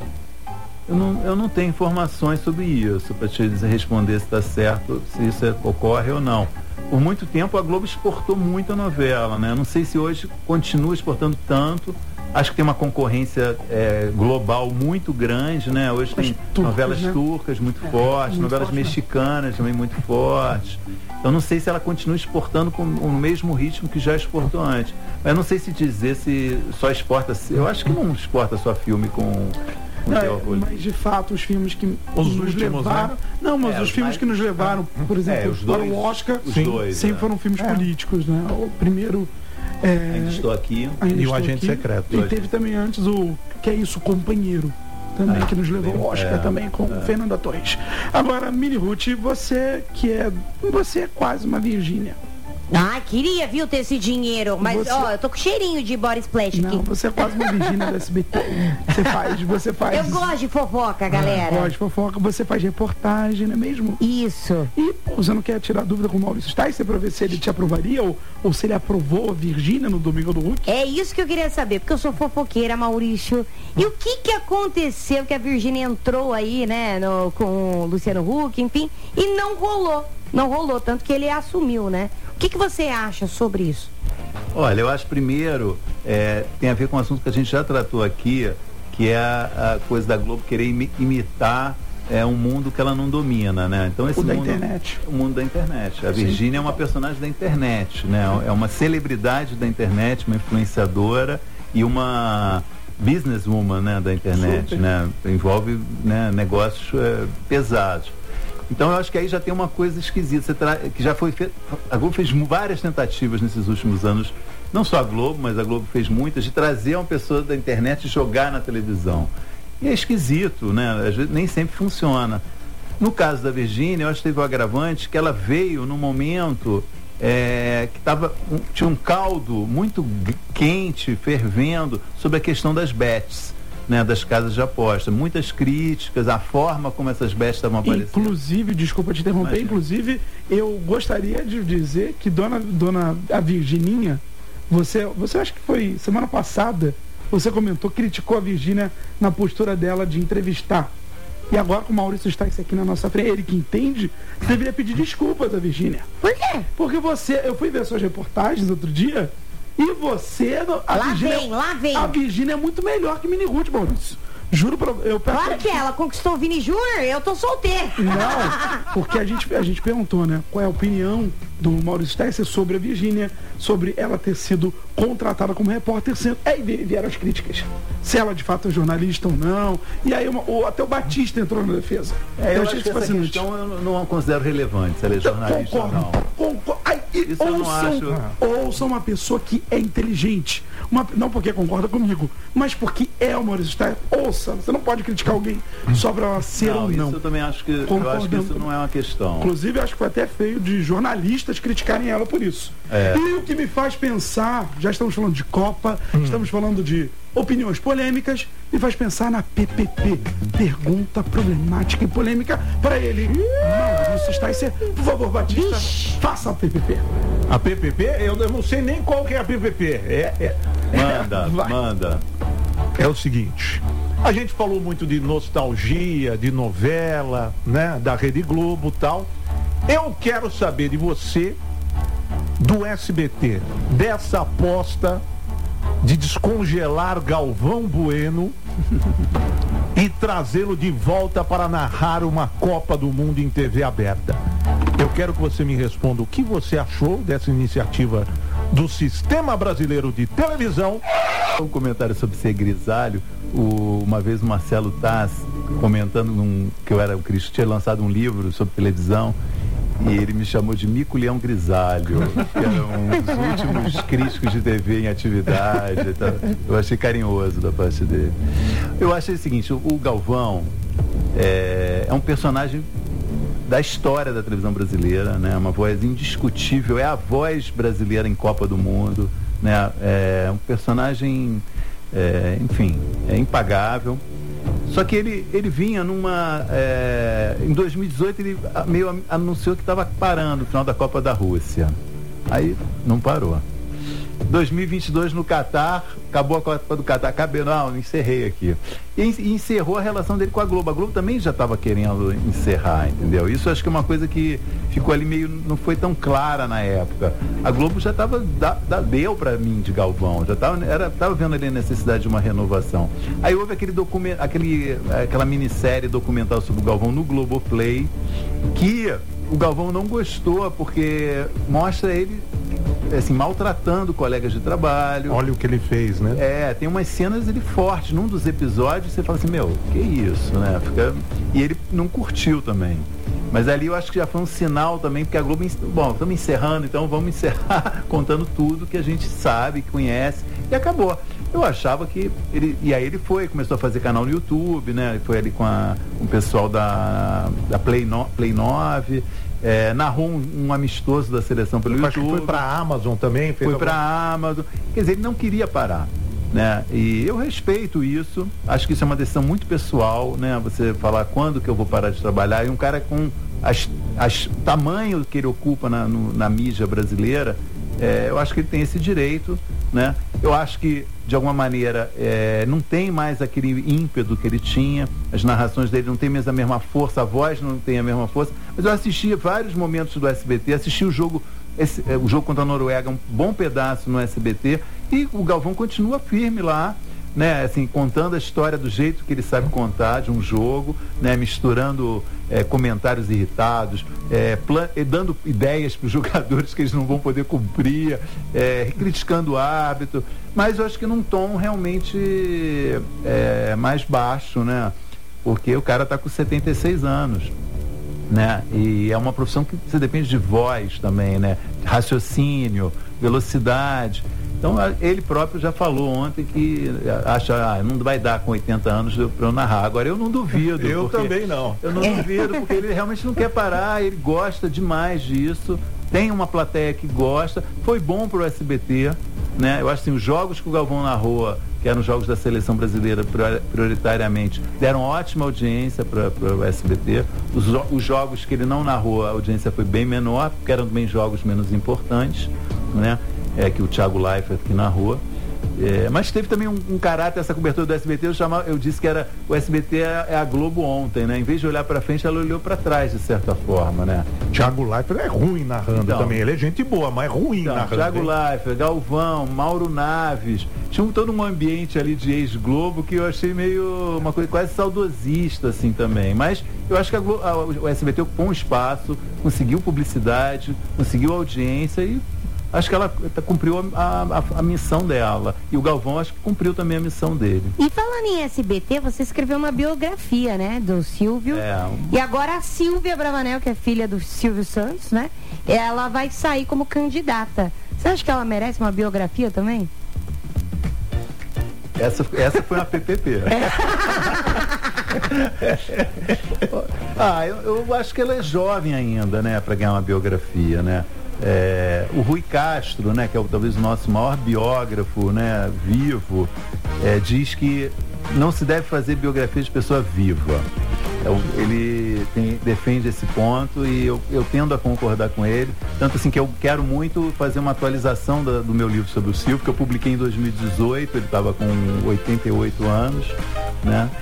Eu não, eu não tenho informações sobre isso para te responder se está certo, se isso é, ocorre ou não. Por muito tempo a Globo exportou muita novela, né? Não sei se hoje continua exportando tanto. Acho que tem uma concorrência é, global muito grande, né? Hoje tem turcas, novelas né? turcas muito é, fortes, muito novelas forte, mexicanas né? também muito fortes. Então não sei se ela continua exportando com o mesmo ritmo que já exportou antes. Mas eu não sei se dizer se só exporta. Eu acho que não exporta só filme com. Não, mas de fato os filmes que os nos últimos, levaram, né? não, mas é, os filmes mais... que nos levaram, por exemplo, é, os dois, para o Oscar, os sim, dois, sempre é. foram filmes é. políticos, né? O primeiro é... Ainda Estou Aqui Ainda e Estou o Agente aqui. Secreto. E teve também antes o Que é Isso, Companheiro, também, ah, que nos levou ao Oscar, é, também com é. Fernanda Torres. Agora, Mini Ruth, você que é, você é quase uma Virgínia. Ah, queria, viu, ter esse dinheiro. Mas, Você- ó, eu tô com cheirinho de body splash Não, aqui. você é quase uma Virgínia do S B T. Você faz, você faz. Eu gosto de fofoca, galera. Gosto de fofoca, você faz reportagem, não é mesmo? Isso. E pô, você não quer tirar dúvida com o Maurício Sticer para ver se ele te aprovaria ou, ou se ele aprovou a Virgínia no Domingo do Hulk? É isso que eu queria saber, porque eu sou fofoqueira, Maurício. E o que que aconteceu que a Virgínia entrou aí, né, no, com o Luciano Huck, enfim, e não rolou. Não rolou, tanto que ele assumiu, né? O que que você acha sobre isso? Olha, eu acho primeiro, é, tem a ver com um assunto que a gente já tratou aqui, que é a, a coisa da Globo querer imi- imitar é, um mundo que ela não domina, né? Então esse O da mundo, internet. o mundo da internet. A Virgínia é uma personagem da internet, né? É uma celebridade da internet, uma influenciadora e uma businesswoman, né, da internet, Super. né? Envolve, né, negócios é, pesados. Então eu acho que aí já tem uma coisa esquisita, você tra... que já foi feito. A Globo fez várias tentativas nesses últimos anos, não só a Globo, mas a Globo fez muitas, de trazer uma pessoa da internet e jogar na televisão. E é esquisito, né? Às vezes nem sempre funciona. No caso da Virgínia, eu acho que teve o agravante que ela veio num momento é, que tava, um, tinha um caldo muito g- quente, fervendo, sobre a questão das bets. Né, das casas de aposta, muitas críticas, a forma como essas bets estavam aparecendo. Inclusive, desculpa te interromper, Imagina. inclusive, eu gostaria de dizer que dona, dona a Virgininha, você, você acha que foi semana passada, você comentou, criticou a Virgínia na postura dela de entrevistar E agora que o Maurício está aqui na nossa frente, ele que entende, você deveria pedir desculpas a Virgínia. Por quê? Porque você, eu fui ver suas reportagens outro dia, e você, a lá Virgínia, vem, lá vem. A Virgínia é muito melhor que Mini Ruth, Maurício. Juro pra eu peço Claro que ela conquistou o Vini Júnior, eu tô solteiro. Não, porque a gente, a gente perguntou, né? Qual é a opinião do Maurício Steicer sobre a Virgínia, sobre ela ter sido contratada como repórter, sendo, aí vieram as críticas. Se ela de fato é jornalista ou não. E aí uma, o, até o Batista entrou na defesa. É, eu, eu acho que essa questão eu não considero relevante, se ela é jornalista concordo, ou não. Concordo. Ai, Isso eu não acho. Ouçam uma pessoa que é inteligente. Uma, não porque concorda comigo, mas porque é o Maurício Steicer. Ouça, você não pode criticar alguém só pra ela ser não, ou não. Isso eu também acho que, eu acho que isso não é uma questão. Inclusive, acho que foi até feio de jornalistas criticarem ela por isso. É. E o que me faz pensar, já estamos falando de Copa, hum. estamos falando de opiniões polêmicas, me faz pensar na P P P. Pergunta problemática e polêmica para ele. Maurício Steicer, por favor, Batista, faça a P P P. A P P P? Eu não sei nem qual que é a P P P. É, é, manda, vai. manda. É o seguinte, a gente falou muito de nostalgia, de novela, né, da Rede Globo e tal. Eu quero saber de você, do S B T, dessa aposta de descongelar Galvão Bueno e trazê-lo de volta para narrar uma Copa do Mundo em T V aberta. Eu quero que você me responda o que você achou dessa iniciativa do Sistema Brasileiro de Televisão. Um comentário sobre ser grisalho. O, uma vez o Marcelo Taz comentando num, que eu era o Cristo, tinha lançado um livro sobre televisão e ele me chamou de Mico Leão Grisalho, que era um dos últimos críticos de T V em atividade. Então, eu achei carinhoso da parte dele. Eu achei o seguinte, o, o Galvão é, é um personagem da história da televisão brasileira, né? Uma voz indiscutível, é a voz brasileira em Copa do Mundo, né? É um personagem, é, enfim, é impagável. Só que ele, ele vinha numa... É, em dois mil e dezoito ele meio anunciou que estava parando no final da Copa da Rússia. Aí não parou. dois mil e vinte e dois no Catar, acabou a Copa do Catar, acabou, não, encerrei aqui. E, e encerrou a relação dele com a Globo. A Globo também já estava querendo encerrar, entendeu? Isso acho que é uma coisa que ficou ali meio, não foi tão clara na época. A Globo já estava, deu para mim de Galvão, já estava era, tava vendo ali a necessidade de uma renovação. Aí houve aquele documento, aquele, aquela minissérie documental sobre o Galvão no Globoplay, que o Galvão não gostou, porque mostra ele assim, maltratando colegas de trabalho. Olha o que ele fez, né? É, tem umas cenas ele fortes. Num dos episódios você fala assim, meu, que isso, né? Fica... E ele não curtiu também. Mas ali eu acho que já foi um sinal também, porque a Globo, bom, estamos encerrando, então vamos encerrar contando tudo que a gente sabe, que conhece, e acabou. Eu achava que ele, e aí ele foi, começou a fazer canal no YouTube, né? Ele foi ali com, a, com o pessoal da, da Play, no, Play nove, é, narrou um, um amistoso da seleção pelo eu YouTube. Acho que foi para a Amazon também. Foi para a Amazon. Quer dizer, ele não queria parar, né? E eu respeito isso, acho que isso é uma decisão muito pessoal, né? Você falar quando que eu vou parar de trabalhar, e um cara com as, as, o tamanho que ele ocupa na, no, na mídia brasileira, é, eu acho que ele tem esse direito, né? Eu acho que, de alguma maneira, é, não tem mais aquele ímpeto que ele tinha, as narrações dele não tem mais a mesma força, a voz não tem a mesma força, mas eu assisti vários momentos do S B T, assisti o jogo, esse, o jogo contra a Noruega, um bom pedaço no S B T, e o Galvão continua firme lá, né, assim, contando a história do jeito que ele sabe contar de um jogo, né, misturando é, comentários irritados, é, plan- dando ideias para os jogadores que eles não vão poder cumprir, é, criticando o árbitro, mas eu acho que num tom realmente é, mais baixo, né, porque o cara está com setenta e seis anos, né, e é uma profissão que você depende de voz também, né, raciocínio, velocidade. Então ele próprio já falou ontem que acha, ah, não vai dar com oitenta anos para eu narrar. Agora eu não duvido. Eu também não. Eu não duvido, porque ele realmente não quer parar, ele gosta demais disso, tem uma plateia que gosta, foi bom para o S B T, né? Eu acho assim, os jogos que o Galvão narrou, que eram jogos da seleção brasileira prioritariamente, deram ótima audiência para o S B T. Os, os jogos que ele não narrou, a audiência foi bem menor, porque eram também jogos menos importantes, né? É, que o Thiago Leifert aqui na rua, É, mas teve também um, um caráter, essa cobertura do S B T, eu, chamava, eu disse que era o S B T é, é a Globo ontem, né? Em vez de olhar para frente, ela olhou para trás, de certa forma, né? Thiago Leifert é ruim narrando então, também, ele é gente boa, mas é ruim então, narrando. Thiago Leifert, Galvão, Mauro Naves, tinha um, todo um ambiente ali de ex-Globo que eu achei meio, uma coisa quase saudosista, assim, também. Mas eu acho que a Globo, a, o S B T ocupou um espaço, conseguiu publicidade, conseguiu audiência e acho que ela cumpriu a, a, a missão dela. E o Galvão acho que cumpriu também a missão dele. E falando em S B T, você escreveu uma biografia, né? Do Silvio. É, um... E agora a Silvia Bravanel, que é filha do Silvio Santos, né? Ela vai sair como candidata. Você acha que ela merece uma biografia também? Essa, essa foi uma P P P. ah, eu, eu acho que ela é jovem ainda, né? Para ganhar uma biografia, né? É, o Rui Castro, né, que é o, talvez o nosso maior biógrafo, né, vivo, é, diz que não se deve fazer biografia de pessoa viva. É, ele tem, defende esse ponto e eu, eu tendo a concordar com ele. Tanto assim que eu quero muito fazer uma atualização da, do meu livro sobre o Silvio, que eu publiquei em dois mil e dezoito, ele estava com oitenta e oito anos, né?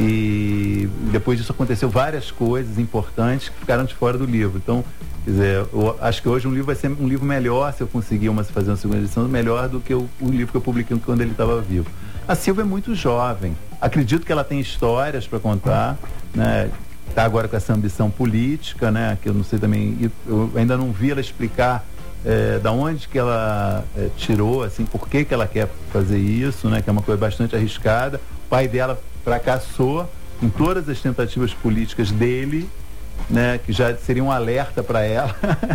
E depois disso aconteceu várias coisas importantes que ficaram de fora do livro. Então, quer dizer, eu acho que hoje um livro vai ser um livro melhor, se eu conseguir uma, fazer uma segunda edição, melhor do que o, o livro que eu publiquei quando ele estava vivo. A Silvia é muito jovem. Acredito que ela tem histórias para contar, né? Está agora com essa ambição política, né? Que eu não sei também, eu ainda não vi ela explicar é, da onde que ela é, tirou, assim, por que que ela quer fazer isso, né? Que é uma coisa bastante arriscada. O pai dela fracassou em todas as tentativas políticas dele, né, que já seria um alerta para ela.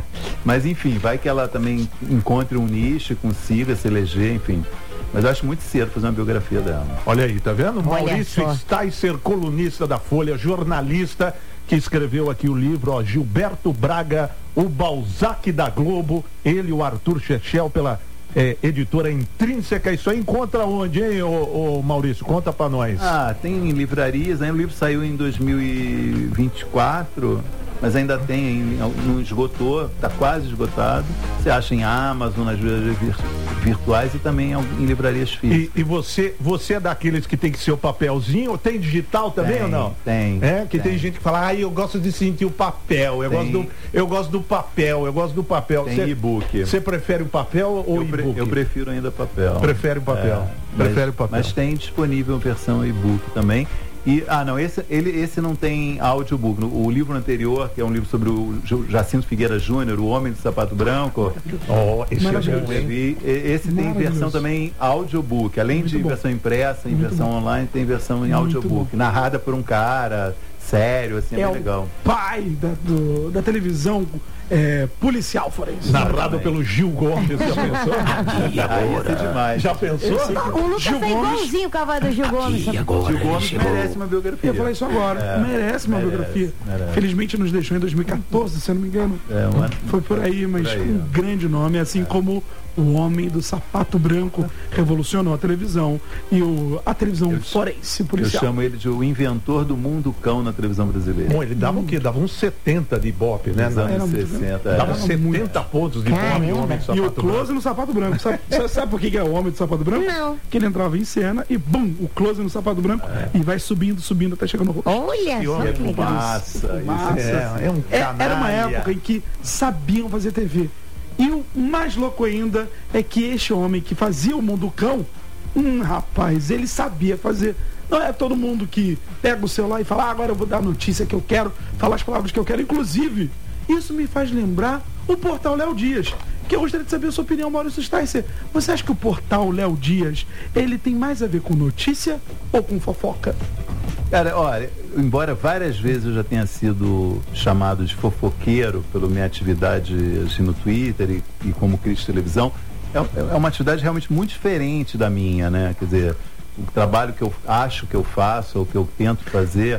Mas enfim, vai que ela também encontre um nicho, consiga se eleger, enfim. Mas eu acho muito cedo fazer uma biografia dela. Olha aí, tá vendo? Olha Maurício só. Sticer, colunista da Folha, jornalista, que escreveu aqui o livro, ó, Gilberto Braga, o Balzac da Globo, ele e o Arthur Chechel pela é, editora Intrínseca. Isso aí encontra onde, hein, ô, ô Maurício? Conta pra nós. Ah, tem em livrarias, né? O livro saiu em dois mil e vinte e quatro, mas ainda tem, não esgotou, está quase esgotado. Você acha em Amazon, nas livrarias virtuais e também em livrarias físicas. E, e você, você é daqueles que tem que ser o papelzinho? Tem digital também tem, ou não? Tem. É, que tem, tem gente que fala, ah, eu gosto de sentir o papel, eu, gosto do, eu gosto do papel, eu gosto do papel. Tem Cê, e-book. Você prefere o papel ou eu e-book? Pre, eu prefiro ainda papel. Prefere o papel. É, prefere mas, o papel. Mas tem disponível versão e-book também. E, ah, não, esse, ele, esse não tem audiobook. O livro anterior, que é um livro sobre o Jacinto Figueira Júnior, O Homem do Sapato Branco. Oh, esse é bom, hein? Esse tem versão também audiobook. Além Muito de bom. versão impressa, em Muito versão bom. online, tem versão em Muito audiobook. Bom. Narrada por um cara sério, assim, é, é bem legal. Pai da, do, da televisão é, policial forense. Narrado pelo Gil Gomes, já pensou? Aqui agora. Ah, demais. Já pensou? Esse, o Lucas Gil é igualzinho o cavalo do Gil Gomes. Agora, Gil Gomes chegou. merece uma biografia. Eu falei isso agora. É, merece uma merece, biografia. Merece. Felizmente nos deixou em dois mil e quatorze, se eu não me engano. É, uma... Foi por aí, mas por aí, um ó. grande nome, assim é. como O Homem do Sapato Branco revolucionou a televisão e o, a televisão eu, forense policial. Eu chamo ele de o inventor do mundo cão na televisão brasileira. Bom, ele dava hum. o quê? Dava uns setenta de ibope, né? Nos anos sessenta. É. Dava setenta muito. pontos de Caramba. Ibope, o Homem do Sapato Branco. E o close branco. no Sapato Branco. Sabe, sabe, sabe por que é o Homem do Sapato Branco? Não. Que ele entrava em cena e bum, o close no Sapato Branco é. e vai subindo, subindo até chegar no rosto. Olha só que legal. Massa. Massa. É, é um canalha. Era uma época em que sabiam fazer T V. E o mais louco ainda é que este homem que fazia o Mundo Cão, hum, rapaz, ele sabia fazer. Não é todo mundo que pega o celular e fala, ah, agora eu vou dar a notícia que eu quero, falar as palavras que eu quero. Inclusive, isso me faz lembrar o portal Léo Dias, que eu gostaria de saber a sua opinião, Maurício Sticer. Você acha que o portal Léo Dias, ele tem mais a ver com notícia ou com fofoca? Cara, olha, embora várias vezes eu já tenha sido chamado de fofoqueiro pela minha atividade assim, no Twitter e, e como crítico de televisão, é, é uma atividade realmente muito diferente da minha, né? Quer dizer, o trabalho que eu acho que eu faço, ou que eu tento fazer,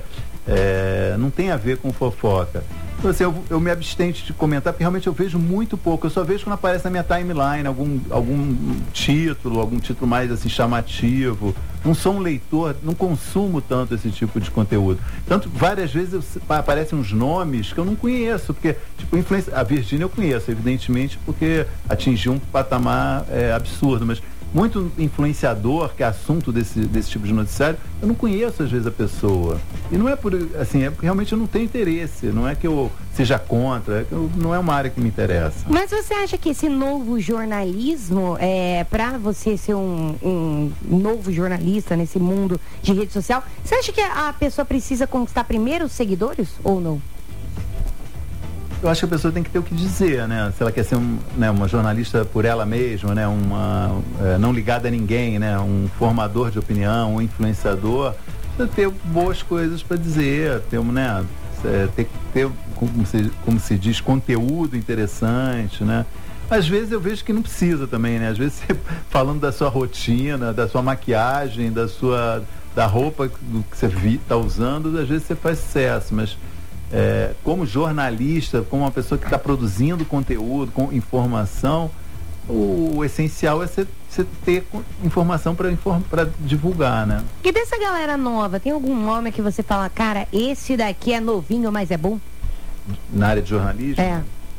é, não tem a ver com fofoca. Então, assim, eu, eu me abstenho de comentar, porque realmente eu vejo muito pouco. Eu só vejo quando aparece na minha timeline algum, algum título, algum título mais assim, chamativo. Não sou um leitor, não consumo tanto esse tipo de conteúdo. Tanto, várias vezes eu, aparecem uns nomes que eu não conheço, porque, tipo, influência, a Virgínia eu conheço, evidentemente, porque atingiu um patamar é, absurdo, mas muito influenciador, que é assunto desse, desse tipo de noticiário, eu não conheço às vezes a pessoa. E não é por, assim, é porque realmente eu não tenho interesse, não é que eu seja contra, é que eu, não é uma área que me interessa. Mas você acha que esse novo jornalismo, é, para você ser um, um novo jornalista nesse mundo de rede social, você acha que a pessoa precisa conquistar primeiro os seguidores ou não? Eu acho que a pessoa tem que ter o que dizer, né? Se ela quer ser um, né, uma jornalista por ela mesma, né? Uma, é, não ligada a ninguém, né? Um formador de opinião, um influenciador, precisa ter boas coisas para dizer, ter, né? É, ter que ter, como se, como se diz, conteúdo interessante, né? Às vezes eu vejo que não precisa também, né? Às vezes você, falando da sua rotina, da sua maquiagem, da sua, da roupa do que você está usando, às vezes você faz sucesso, mas É, como jornalista, como uma pessoa que está produzindo conteúdo, com informação, o, o essencial é você ter informação para inform, divulgar, né? E dessa galera nova, tem algum nome que você fala, cara, esse daqui é novinho, mas é bom? Na área de jornalismo? É.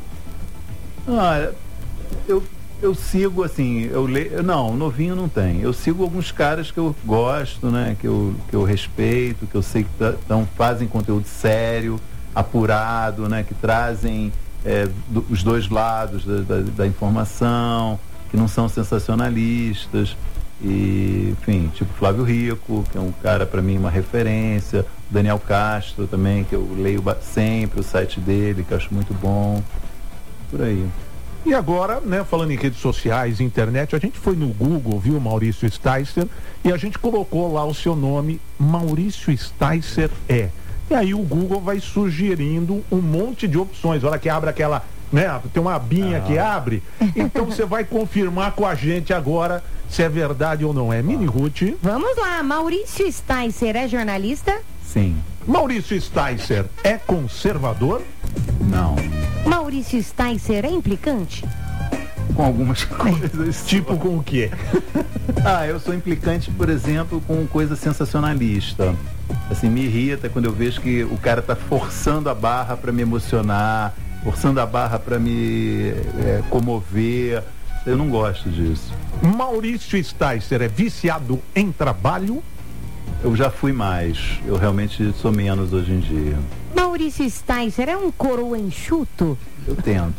Ah, eu, eu sigo assim, eu leio, não, novinho não tem. Eu sigo alguns caras que eu gosto, né? Que eu, que eu respeito, que eu sei que tão, fazem conteúdo sério, apurado, né, que trazem é, do, os dois lados da, da, da informação, que não são sensacionalistas, e, enfim, tipo Flávio Rico, que é um cara para mim uma referência, Daniel Castro também, que eu leio sempre o site dele, que eu acho muito bom, por aí. E agora, né, falando em redes sociais, internet, a gente foi no Google, viu, Maurício Sticer, e a gente colocou lá o seu nome, Maurício Sticer é. E aí o Google vai sugerindo um monte de opções. Olha que abre aquela, né? Tem uma abinha ah. que abre. Então você vai confirmar com a gente agora se é verdade ou não é. Mini Ruth. Vamos lá, Maurício Sticer é jornalista? Sim. Maurício Sticer é conservador? Não. Maurício Sticer é implicante? Com algumas coisas. Tipo com o quê? Ah, eu sou implicante, por exemplo, com coisa sensacionalista. Assim, me irrita quando eu vejo que o cara tá forçando a barra para me emocionar, forçando a barra para me é, comover. Eu não gosto disso. Maurício Sticer é viciado em trabalho? Eu já fui mais. Eu realmente sou menos hoje em dia. Maurício Sticer é um coroa enxuto? Eu tento.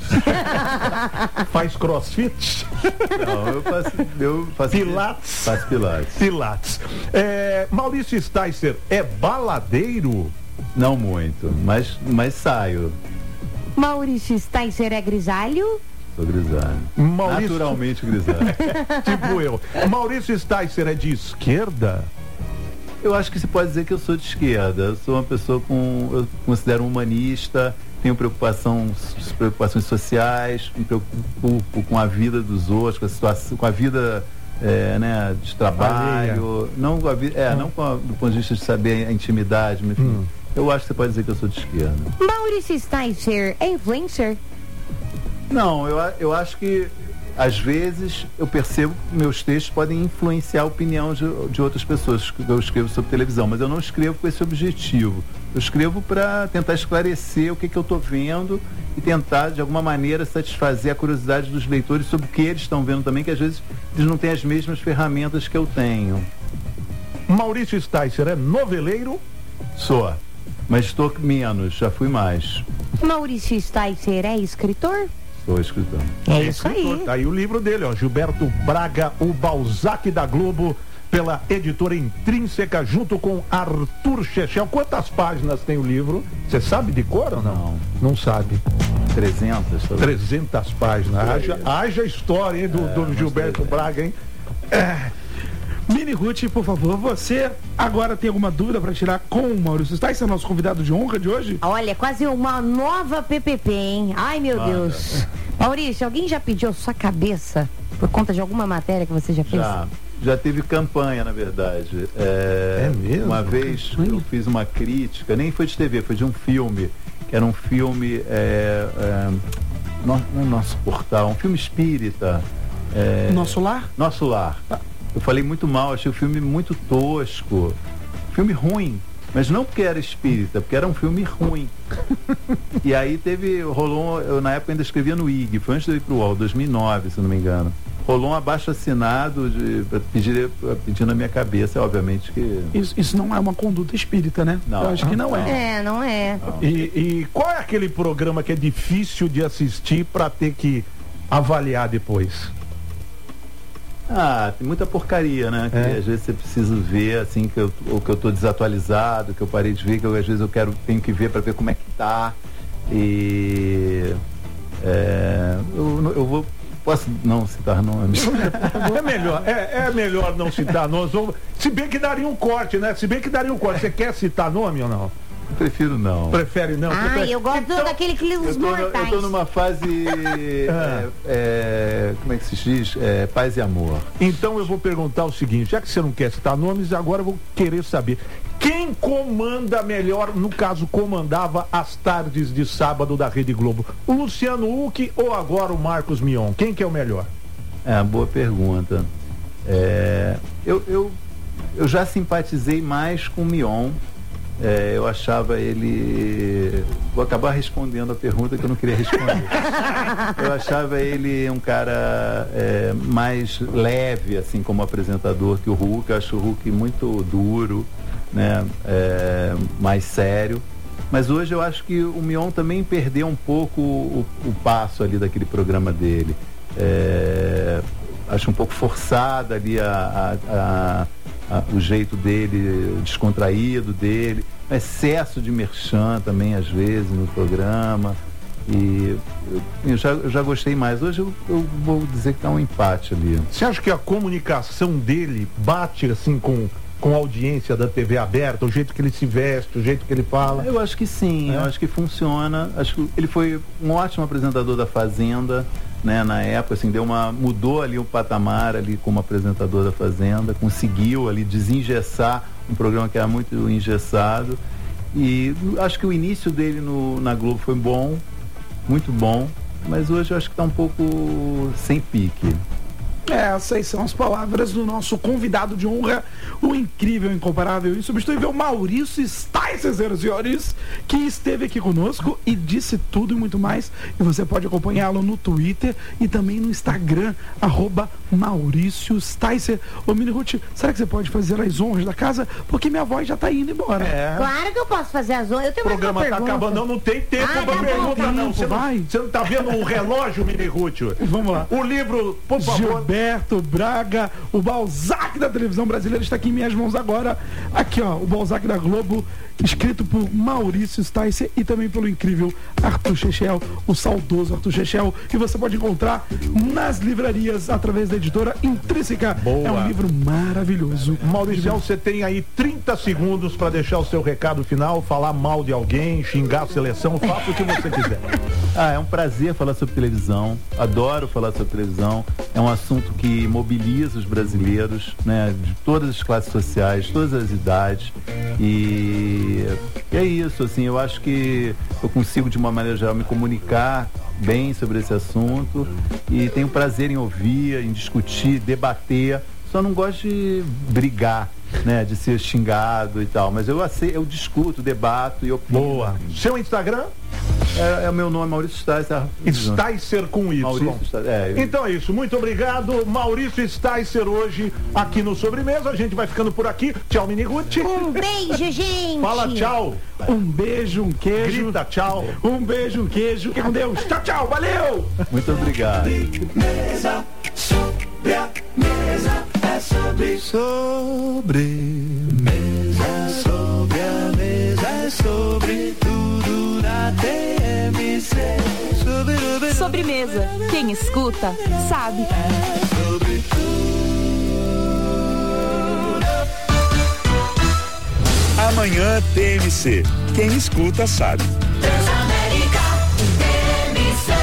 Faz crossfit? Não, eu faço, eu faço pilates. Faço pilates. Pilates. É, Maurício Sticer é baladeiro? Não muito, mas, mas saio. Maurício Sticer é grisalho? Sou grisalho. Maurício... Naturalmente grisalho. Tipo eu. Maurício Sticer é de esquerda? Eu acho que se pode dizer que eu sou de esquerda. Eu sou uma pessoa com... Eu considero um humanista, tenho preocupação, preocupações sociais, me preocupo com a vida dos outros, com a situação, com a vida é, né, de trabalho. Não, com a vida, é, hum. não com a, do ponto de vista de saber a intimidade, mas, enfim. Hum. Eu acho que você pode dizer que eu sou de esquerda. Maurício Sticer é influencer? Não, eu, eu acho que às vezes eu percebo que meus textos podem influenciar a opinião de, de outras pessoas que eu escrevo sobre televisão, mas eu não escrevo com esse objetivo. Eu escrevo para tentar esclarecer o que, que eu estou vendo e tentar, de alguma maneira, satisfazer a curiosidade dos leitores sobre o que eles estão vendo também, que às vezes eles não têm as mesmas ferramentas que eu tenho. Maurício Sticer é noveleiro? Sou, mas estou menos, já fui mais. Maurício Sticer é escritor? Sou escritor. É isso aí. Tá aí o livro dele, ó, Gilberto Braga, o Balzac da Globo, pela editora Intrínseca, junto com Arthur Chechel. Quantas páginas tem o livro? Você sabe de cor ou não? Não. Não sabe. trezentas. trezentas páginas. Haja, haja história, hein, do, é, do Gilberto Braga, hein? É. Mini Ruth, por favor, você agora tem alguma dúvida para tirar com o Maurício Sticer, nosso convidado de honra de hoje? Olha, quase uma nova P P P, hein? Ai, meu ah, Deus. É. Maurício, alguém já pediu sua cabeça por conta de alguma matéria que você já fez? Já, já teve campanha, na verdade. É, é mesmo? Uma vez eu fiz uma crítica, nem foi de T V, foi de um filme, que era um filme, é, é, no, no nosso portal, um filme espírita. É, Nosso Lar? Nosso Lar. Eu falei muito mal, achei o filme muito tosco. Filme ruim. Mas não porque era espírita, porque era um filme ruim. E aí teve, rolou, eu na época ainda escrevia no I G, foi antes de eu ir pro U O L, dois mil e nove, se não me engano. rolou um abaixo-assinado de, pedir, pedindo a minha cabeça, obviamente que... Isso, isso não é uma conduta espírita, né? Não. Eu acho que não é. É, não é. Não. E, e qual é aquele programa que é difícil de assistir para ter que avaliar depois? Ah, tem muita porcaria, né? Que É. às vezes você precisa ver, assim, que eu, ou que eu tô desatualizado, que eu parei de ver, que eu, às vezes eu quero, tenho que ver para ver como é que tá. E... É, eu, eu vou... Posso não citar nomes? É melhor, é, é melhor não citar nomes. Se bem que daria um corte, né? Se bem que daria um corte. Você quer citar nome ou não? Eu prefiro não. Prefere não? Ai, Prefere... eu gosto Então, daquele que Eu os tô, no- mortais. eu tô numa fase. é, é, como é que se diz? É, paz e amor. Então eu vou perguntar o seguinte, já que você não quer citar nomes, agora eu vou querer saber. Quem comanda melhor, no caso, comandava as tardes de sábado da Rede Globo? O Luciano Huck ou agora o Marcos Mion? Quem que é o melhor? É uma boa pergunta. É, eu, eu, eu já simpatizei mais com o Mion. É, eu achava ele. Vou acabar respondendo a pergunta que eu não queria responder. Eu achava ele um cara é, mais leve, assim, como apresentador que o Huck. Eu acho o Huck muito duro, né? É, mais sério. Mas hoje eu acho que o Mion também perdeu um pouco o, o passo ali daquele programa dele. É, acho um pouco forçado ali a, a, a A, o jeito dele, descontraído dele, um excesso de merchan também às vezes no programa, e eu, eu, já, eu já gostei mais. Hoje eu, eu vou dizer que tá um empate ali. Você acha que a comunicação dele bate assim com, com a audiência da T V aberta, o jeito que ele se veste, o jeito que ele fala? Eu acho que sim, É. eu acho que funciona. Acho que ele foi um ótimo apresentador da Fazenda, né, na época, assim, deu uma, mudou ali o patamar ali como apresentador da Fazenda, conseguiu ali desengessar um programa que era muito engessado, e acho que o início dele no, na Globo foi bom, muito bom, mas hoje eu acho que está um pouco sem pique. É, essas são as palavras do nosso convidado de honra, o incrível, incomparável, insubstituível Maurício Sticer, senhoras e senhores, que esteve aqui conosco e disse tudo e muito mais. E você pode acompanhá-lo no Twitter e também no Instagram, arroba Maurício Sticer. Ô, Mini Ruth, será que você pode fazer as honras da casa? Porque minha voz já tá indo embora. É. Claro que eu posso fazer as honras. Eu tenho O mais uma programa tá pergunta. acabando, não, não tem tempo Ah, pra tá bom, pergunta, não. tempo, Você, não. vai. você não tá vendo o relógio, Mini Ruth? Vamos lá. O livro, por favor. Gilberto Braga, o Balzac da televisão brasileira, está aqui em minhas mãos agora. Aqui, ó, o Balzac da Globo, escrito por Maurício Sticer e também pelo incrível Arthur Chechel, o saudoso Arthur Chechel, que você pode encontrar nas livrarias através da editora Intrínseca. Boa. É um livro maravilhoso. Maurício, você tem aí trinta segundos para deixar o seu recado final, falar mal de alguém, xingar a seleção, faça o que você quiser. Ah, é um prazer falar sobre televisão, adoro falar sobre televisão, é um assunto que mobiliza os brasileiros, né, de todas as classes sociais, todas as idades, e é isso, assim, eu acho que eu consigo de uma maneira geral me comunicar bem sobre esse assunto e tenho prazer em ouvir, em discutir, debater, só não gosto de brigar, né, de ser xingado e tal, mas eu, eu discuto, debato e opino. Boa. Seu Instagram? É, é o meu nome, Maurício Sticer. Sticer com Y. Maurício Sticer, é, eu... Então é isso, muito obrigado, Maurício Sticer hoje aqui no Sobremesa. A gente vai ficando por aqui. Tchau, Mini Ruth. Um beijo, gente. Fala tchau. Um beijo, um queijo. Grita tchau. Um beijo, um queijo. Fique com Deus. Tchau, tchau. Valeu. Muito obrigado. Mesa, sobre a mesa, é sobre, sobre mesa, sobre a mesa, é sobre tudo na T M C. Sobre, sobre, Sobremesa. Quem escuta, sabe. sobre Amanhã T M C. Quem escuta sabe. Transamérica, T M C.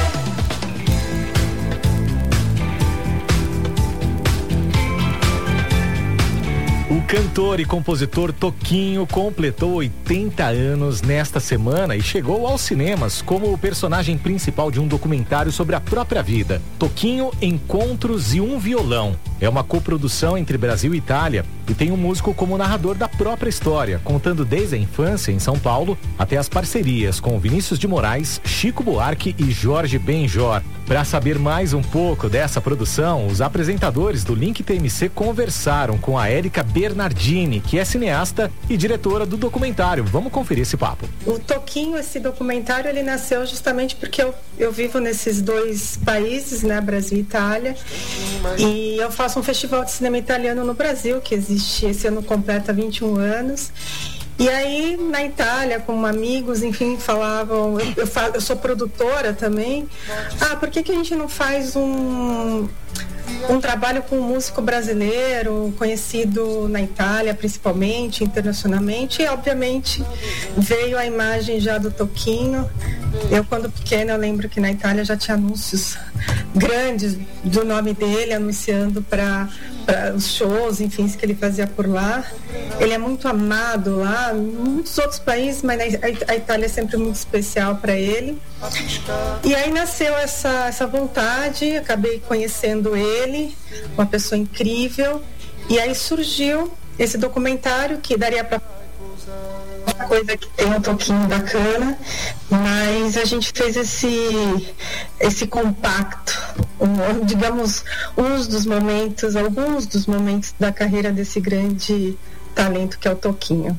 O Cantor e compositor Toquinho completou oitenta anos nesta semana e chegou aos cinemas como o personagem principal de um documentário sobre a própria vida. Toquinho, Encontros e um Violão. É uma coprodução entre Brasil e Itália e tem um músico como narrador da própria história, contando desde a infância em São Paulo até as parcerias com Vinícius de Moraes, Chico Buarque e Jorge Benjor. Para saber mais um pouco dessa produção, os apresentadores do Link T M C conversaram com a Érica Bernardini, que é cineasta e diretora do documentário. Vamos conferir esse papo. O Toquinho, esse documentário, ele nasceu justamente porque eu, eu vivo nesses dois países, né, Brasil e Itália, e eu faço um festival de cinema italiano no Brasil, que existe, esse ano completa vinte e um anos. E aí, na Itália, com amigos, enfim, falavam, eu, eu, falo, eu sou produtora também, ah, por que que a gente não faz um, um trabalho com um músico brasileiro, conhecido na Itália, principalmente, internacionalmente, e obviamente veio a imagem já do Toquinho. Eu, quando pequena, eu lembro que na Itália já tinha anúncios grandes do nome dele, anunciando para os shows, enfim, que ele fazia por lá. Ele é muito amado lá, em muitos outros países, mas a Itália é sempre muito especial para ele. E aí nasceu essa, essa vontade, acabei conhecendo ele, uma pessoa incrível, e aí surgiu esse documentário que daria para uma coisa que tem um pouquinho bacana, mas a gente fez esse esse compacto, um, digamos, uns dos momentos, alguns dos momentos da carreira desse grande talento que é o Toquinho.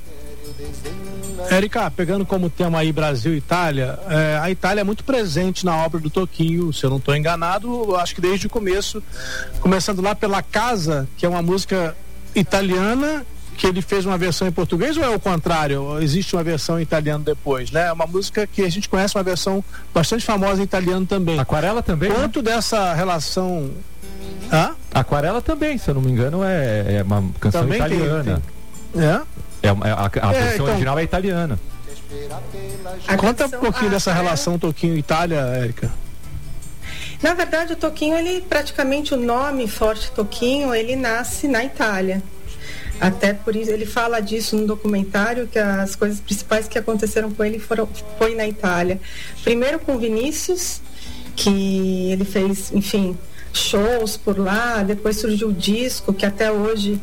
Érica, pegando como tema aí Brasil e Itália, é, a Itália é muito presente na obra do Toquinho, se eu não estou enganado, acho que desde o começo, começando lá pela Casa, que é uma música italiana, que ele fez uma versão em português, ou é o contrário? Existe uma versão em italiano depois, né? É uma música que a gente conhece, uma versão bastante famosa em italiano também. Aquarela também, Quanto né? dessa relação... Hã? Aquarela também, se eu não me engano, é, é uma canção também italiana. Tem, tem. É? É, a, a é, versão então, original é italiana. Conta um pouquinho dessa relação Toquinho-Itália, Érica. Na verdade, o Toquinho, ele praticamente, o nome forte Toquinho, ele nasce na Itália. Até por isso, ele fala disso no documentário, que as coisas principais que aconteceram com ele foram, foi na Itália. Primeiro com Vinícius, que ele fez, enfim, shows por lá, depois surgiu o disco, que até hoje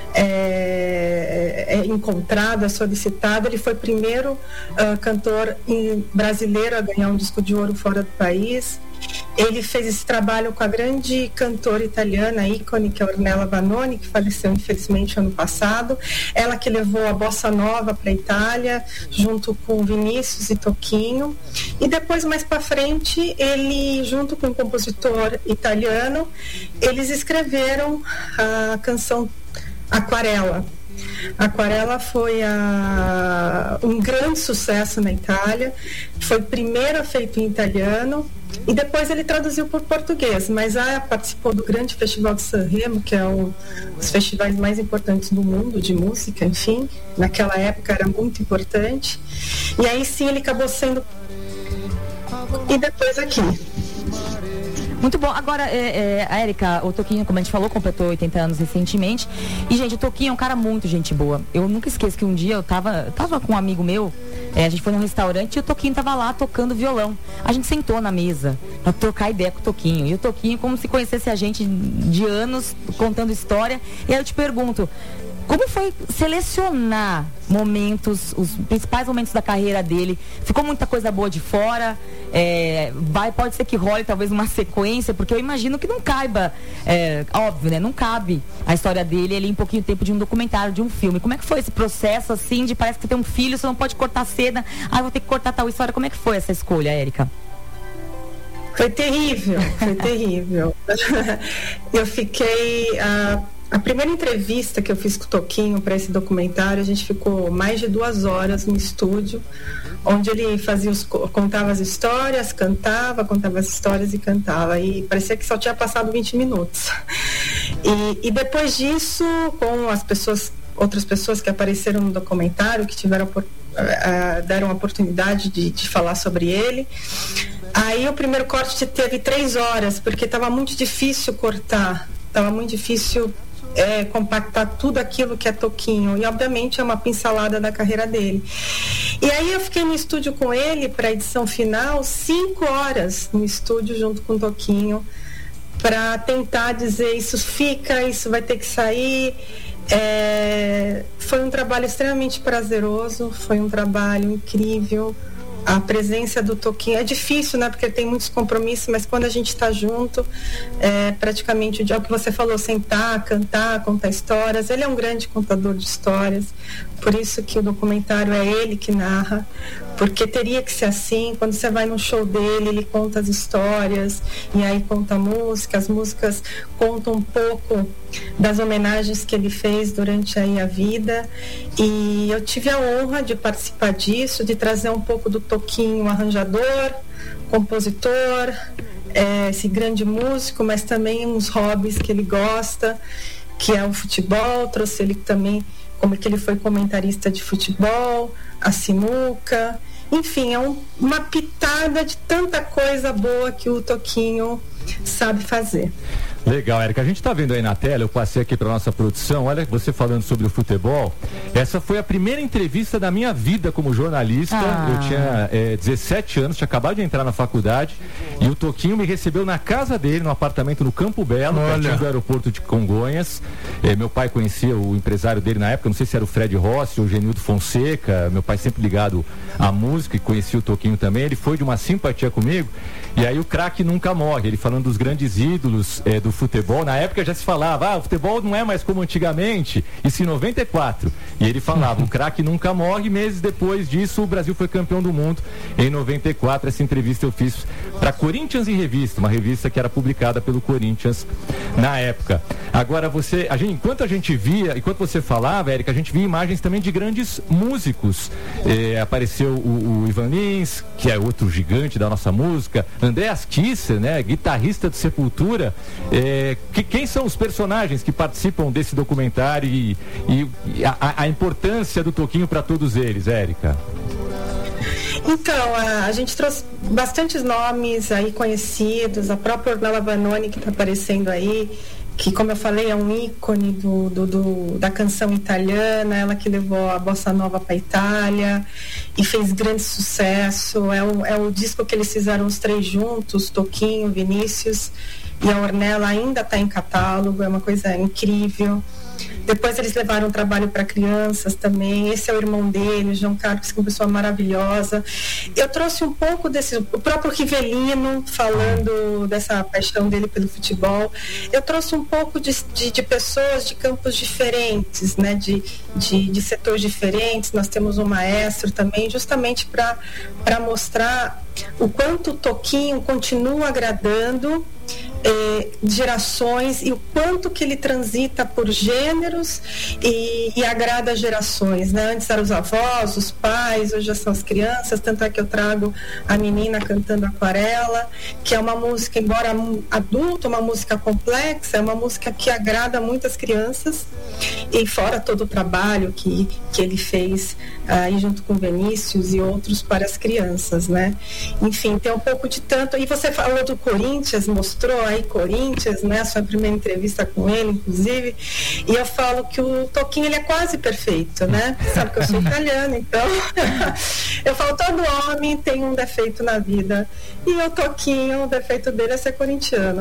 é, é encontrado, é solicitado. Ele foi o primeiro uh, cantor em, brasileiro a ganhar um disco de ouro fora do país. Ele fez esse trabalho com a grande cantora italiana, ícone, que é a Ornella Vanoni, que faleceu infelizmente ano passado. Ela que levou a bossa nova para a Itália, junto com Vinícius e Toquinho. E depois, mais para frente, ele, junto com um compositor italiano, eles escreveram a canção Aquarela. Aquarela foi a, um grande sucesso na Itália, foi primeiro feito em italiano e depois ele traduziu por português, mas ah, participou do grande festival de Sanremo, que é um dos festivais mais importantes do mundo de música, enfim, naquela época era muito importante, e aí sim ele acabou sendo e depois aqui. Muito bom. Agora, é, é, a Érica, o Toquinho, como a gente falou, completou oitenta anos recentemente. E, gente, o Toquinho é um cara muito gente boa. Eu nunca esqueço que um dia eu tava, tava com um amigo meu, é, a gente foi num restaurante e o Toquinho tava lá tocando violão. A gente sentou na mesa pra trocar ideia com o Toquinho. E o Toquinho, como se conhecesse a gente de anos, contando história. E aí eu te pergunto, como foi selecionar momentos, os principais momentos da carreira dele? Ficou muita coisa boa de fora? É, vai, pode ser que role talvez uma sequência, porque eu imagino que não caiba, é, óbvio, né? Não cabe a história dele ali em pouquinho tempo de um documentário, de um filme. Como é que foi esse processo, assim, de parece que tem um filho, você não pode cortar cena, ah, vou ter que cortar tal história. Como é que foi essa escolha, Érica? Foi terrível, foi terrível. Eu fiquei... Uh... A primeira entrevista que eu fiz com o Toquinho para esse documentário, a gente ficou mais de duas horas no estúdio, onde ele fazia os, contava as histórias, cantava, contava as histórias e cantava. E parecia que só tinha passado vinte minutos. E, e depois disso, com as pessoas, outras pessoas que apareceram no documentário, que tiveram uh, deram a oportunidade de, de falar sobre ele. Aí o primeiro corte teve três horas, porque estava muito difícil cortar, estava muito difícil é, compactar tudo aquilo que é Toquinho. E, obviamente, é uma pincelada da carreira dele. E aí eu fiquei no estúdio com ele para a edição final, cinco horas no estúdio junto com o Toquinho, para tentar dizer isso fica, isso vai ter que sair. É, foi um trabalho extremamente prazeroso, foi um trabalho incrível. A presença do Toquinho é difícil, né? Porque ele tem muitos compromissos, mas quando a gente está junto, é praticamente é o que você falou, sentar, cantar, contar histórias. Ele é um grande contador de histórias, por isso que o documentário é ele que narra, porque teria que ser assim. Quando você vai num show dele, ele conta as histórias e aí conta a música, as músicas contam um pouco das homenagens que ele fez durante aí a vida, e eu tive a honra de participar disso, de trazer um pouco do Toquinho, arranjador, compositor, é, esse grande músico, mas também uns hobbies que ele gosta, que é o futebol. Trouxe ele também, como que ele foi comentarista de futebol, a sinuca, enfim, é um, uma pitada de tanta coisa boa que o Toquinho sabe fazer. Legal, Érica. A gente tá vendo aí na tela, eu passei aqui pra nossa produção, olha você falando sobre o futebol. Essa foi a primeira entrevista da minha vida como jornalista. Ah. Eu tinha é, dezessete anos, tinha acabado de entrar na faculdade, e o Toquinho me recebeu na casa dele, no apartamento no Campo Belo, pertinho do aeroporto de Congonhas. É, meu pai conhecia o empresário dele na época, não sei se era o Fred Rossi ou o Genildo Fonseca. Meu pai sempre ligado à música e conhecia o Toquinho também. Ele foi de uma simpatia comigo, e aí o craque nunca morre. Ele falando dos grandes ídolos é, do futebol. Na época já se falava, ah, o futebol não é mais como antigamente, isso em noventa e quatro. E ele falava, o craque nunca morre. Meses depois disso, o Brasil foi campeão do mundo em noventa e quatro. Essa entrevista eu fiz para Corinthians em Revista, uma revista que era publicada pelo Corinthians na época. Agora você, a gente, enquanto a gente via, enquanto você falava, Érica, a gente via imagens também de grandes músicos. É, apareceu o, o Ivan Lins, que é outro gigante da nossa música, Andreas Kisser, né, guitarrista do Sepultura. É, que, quem são os personagens que participam desse documentário e, e, e a, a importância do Toquinho para todos eles, Érica? Então, a, a gente trouxe bastantes nomes aí conhecidos, a própria Ornella Vanoni, que está aparecendo aí, que, como eu falei, é um ícone do, do, do, da canção italiana, ela que levou a bossa nova para a Itália e fez grande sucesso. É o, é o disco que eles fizeram os três juntos, Toquinho, Vinícius e a Ornella, ainda está em catálogo, é uma coisa incrível. Depois eles levaram trabalho para crianças também. Esse é o irmão dele, o João Carlos, que é uma pessoa maravilhosa. Eu trouxe um pouco desse, o próprio Rivelino, falando dessa paixão dele pelo futebol. Eu trouxe um pouco de, de, de pessoas de campos diferentes, né? de, de, de setores diferentes. Nós temos um maestro também, justamente para mostrar o quanto o Toquinho continua agradando Eh, gerações, e o quanto que ele transita por gêneros e, e agrada gerações, né? Antes eram os avós, os pais, hoje já são as crianças. Tanto é que eu trago a menina cantando Aquarela, que é uma música, embora adulta, uma música complexa, é uma música que agrada muitas crianças, e fora todo o trabalho que, que ele fez aí uh, junto com Vinícius e outros para as crianças, né? Enfim, tem um pouco de tanto. E você falou do Corinthians, mostrou aí Corinthians, né? A sua primeira entrevista com ele, inclusive, e eu falo que o Toquinho, ele é quase perfeito, né? Sabe que eu sou italiana, então eu falo, todo homem tem um defeito na vida, e o Toquinho, o defeito dele é ser corintiano.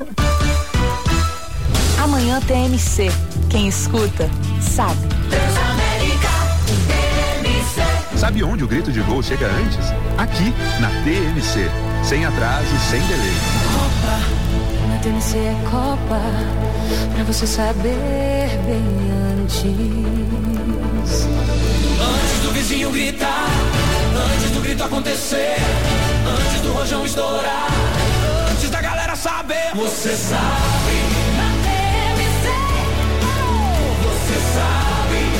Amanhã T M C, quem escuta sabe. Sabe onde o grito de gol chega antes? Aqui, na T M C. Sem atraso, sem delay. Copa, na T M C é Copa, pra você saber bem antes. Antes do vizinho gritar, antes do grito acontecer, antes do rojão estourar, antes da galera saber, você sabe. Na T M C, oh, você sabe.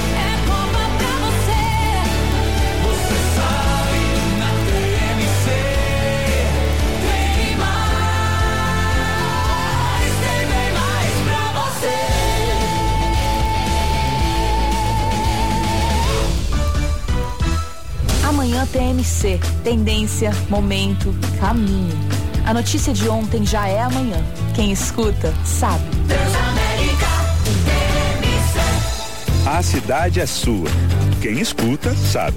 Amanhã T M C, tendência, momento, caminho. A notícia de ontem já é amanhã. Quem escuta, sabe. Transamérica. A cidade é sua. Quem escuta, sabe.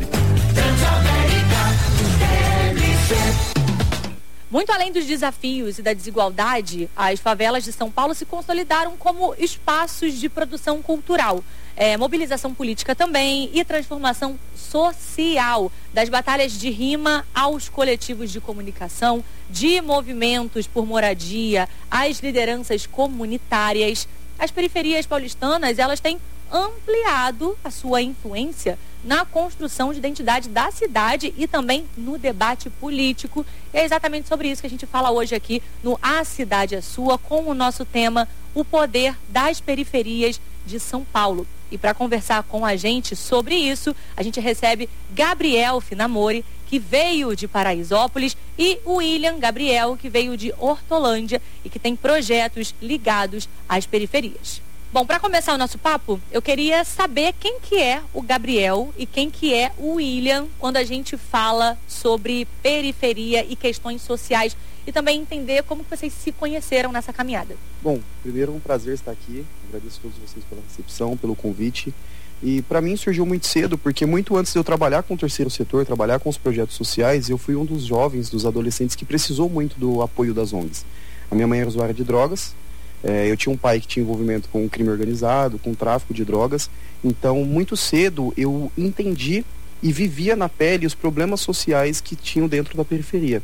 Muito além dos desafios e da desigualdade, as favelas de São Paulo se consolidaram como espaços de produção cultural, é, mobilização política também e transformação social, das batalhas de rima aos coletivos de comunicação, de movimentos por moradia, às lideranças comunitárias. As periferias paulistanas, elas têm ampliado a sua influência na construção de identidade da cidade e também no debate político. E é exatamente sobre isso que a gente fala hoje aqui no A Cidade é Sua, com o nosso tema, o poder das periferias de São Paulo. E para conversar com a gente sobre isso, a gente recebe Gabriel Finamori, que veio de Paraisópolis, e o William Gabriel, que veio de Hortolândia e que tem projetos ligados às periferias. Bom, para começar o nosso papo, eu queria saber quem que é o Gabriel e quem que é o William quando a gente fala sobre periferia e questões sociais, e também entender como que vocês se conheceram nessa caminhada. Bom, primeiro um prazer estar aqui, agradeço a todos vocês pela recepção, pelo convite, e para mim surgiu muito cedo, porque muito antes de eu trabalhar com o terceiro setor, trabalhar com os projetos sociais, eu fui um dos jovens, dos adolescentes que precisou muito do apoio das O N Gs. A minha mãe era usuária de drogas, É, eu tinha um pai que tinha envolvimento com o crime organizado, com o tráfico de drogas. Então, muito cedo, eu entendi e vivia na pele os problemas sociais que tinham dentro da periferia.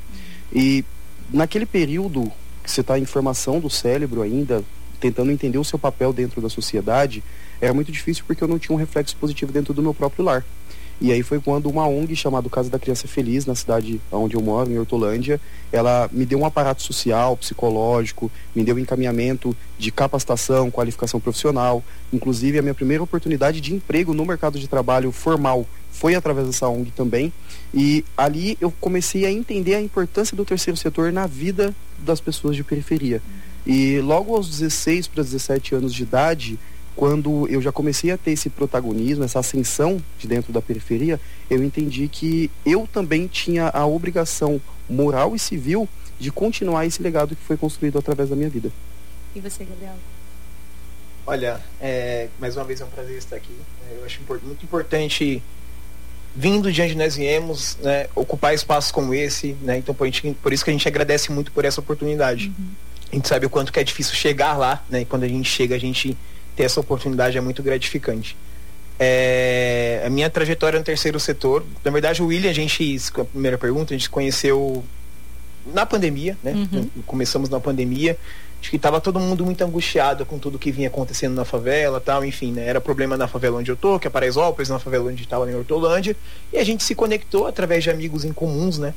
E naquele período que você está em formação do cérebro ainda, tentando entender o seu papel dentro da sociedade, era muito difícil porque eu não tinha um reflexo positivo dentro do meu próprio lar. E aí foi quando uma O N G chamada Casa da Criança Feliz, na cidade onde eu moro, em Hortolândia, ela me deu um aparato social, psicológico, me deu encaminhamento de capacitação, qualificação profissional. Inclusive, a minha primeira oportunidade de emprego no mercado de trabalho formal foi através dessa O N G também. E ali eu comecei a entender a importância do terceiro setor na vida das pessoas de periferia. E logo aos dezesseis para dezessete anos de idade, quando eu já comecei a ter esse protagonismo, essa ascensão de dentro da periferia, eu entendi que eu também tinha a obrigação moral e civil de continuar esse legado que foi construído através da minha vida. E você, Gabriel? Olha, é, mais uma vez é um prazer estar aqui. Eu acho import- muito importante, vindo de onde nós viemos, né, ocupar espaços como esse, né, então por, gente, por isso que a gente agradece muito por essa oportunidade. Uhum. A gente sabe o quanto que é difícil chegar lá, né, e quando a gente chega, a gente ter essa oportunidade é muito gratificante. É, a minha trajetória no terceiro setor, na verdade o William, a gente, a primeira pergunta, a gente se conheceu na pandemia, né? Uhum. Começamos na pandemia, acho que estava todo mundo muito angustiado com tudo que vinha acontecendo na favela, tal, enfim, né? Era problema na favela onde eu tô, que é Paraisópolis, na favela onde estava em Hortolândia, e a gente se conectou através de amigos em comuns, né?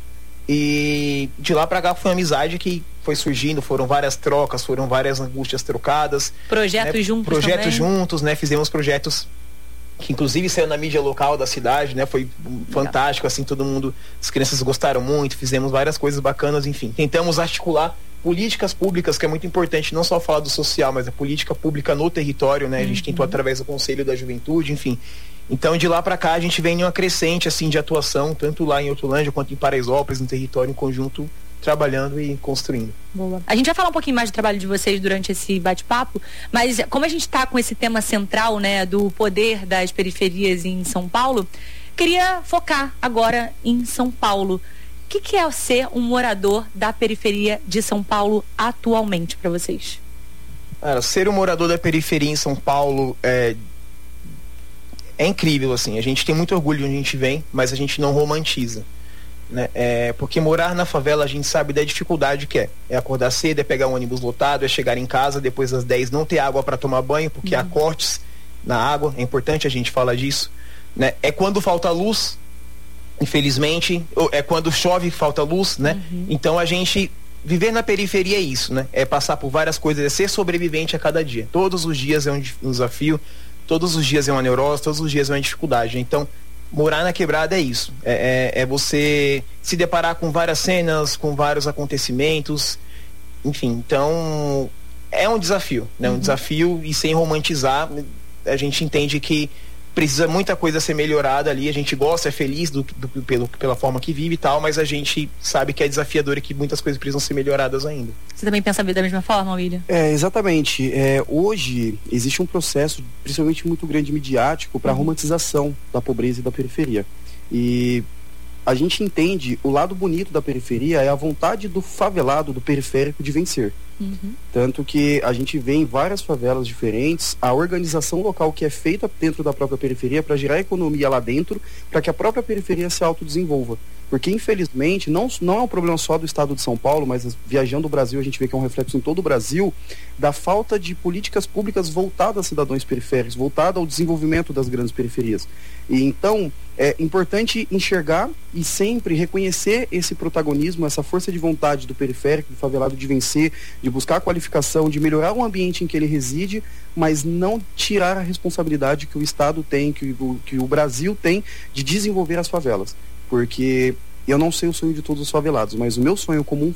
E de lá pra cá foi uma amizade que foi surgindo, foram várias trocas, foram várias angústias trocadas. Projetos né? juntos Projetos também. juntos, né? Fizemos projetos que inclusive saiu na mídia local da cidade, né? Foi fantástico, assim, todo mundo, as crianças gostaram muito, fizemos várias coisas bacanas, enfim. Tentamos articular políticas públicas, que é muito importante, não só falar do social, mas a política pública no território, né? A gente uhum. tentou através do Conselho da Juventude, enfim. Então, de lá para cá, a gente vem em uma crescente, assim, de atuação, tanto lá em Hortolândia quanto em Paraisópolis, no território em conjunto, trabalhando e construindo. Boa. A gente vai falar um pouquinho mais do trabalho de vocês durante esse bate-papo, mas como a gente está com esse tema central, né, do poder das periferias em São Paulo, queria focar agora em São Paulo. O que, que é ser um morador da periferia de São Paulo atualmente para vocês? Cara, ser um morador da periferia em São Paulo é É incrível, assim, a gente tem muito orgulho de onde a gente vem, mas a gente não romantiza, né? É, porque morar na favela a gente sabe da dificuldade que é. É acordar cedo, é pegar um ônibus lotado, é chegar em casa depois das dez, não ter água para tomar banho, porque uhum. há cortes na água, é importante a gente falar disso, né? É quando falta luz, infelizmente, ou é quando chove e falta luz, né? Uhum. Então a gente... Viver na periferia é isso, né? É passar por várias coisas, é ser sobrevivente a cada dia. Todos os dias é um, um desafio. Todos os dias é uma neurose, todos os dias é uma dificuldade. Então, morar na quebrada é isso. É, é, é você se deparar com várias cenas, com vários acontecimentos. Enfim, então é um desafio, né? Uhum. Um desafio, e sem romantizar, a gente entende que precisa muita coisa ser melhorada ali, a gente gosta, é feliz do, do, pelo, pela forma que vive e tal, mas a gente sabe que é desafiador e que muitas coisas precisam ser melhoradas ainda. Você também pensa da mesma forma, William? É, exatamente. É, hoje existe um processo, principalmente muito grande midiático, para a romantização da pobreza e da periferia. E a gente entende o lado bonito da periferia é a vontade do favelado, do periférico de vencer. Uhum. Tanto que a gente vê em várias favelas diferentes a organização local que é feita dentro da própria periferia para gerar economia lá dentro, para que a própria periferia se autodesenvolva. Porque infelizmente não, não é um problema só do estado de São Paulo, mas viajando o Brasil a gente vê que é um reflexo em todo o Brasil da falta de políticas públicas voltadas a cidadãos periféricos, voltada ao desenvolvimento das grandes periferias. E então é importante enxergar e sempre reconhecer esse protagonismo, essa força de vontade do periférico, do favelado de vencer, de buscar a qualificação, de melhorar o ambiente em que ele reside, mas não tirar a responsabilidade que o Estado tem, que o, que o Brasil tem de desenvolver as favelas. Porque eu não sei o sonho de todos os favelados, mas o meu sonho como um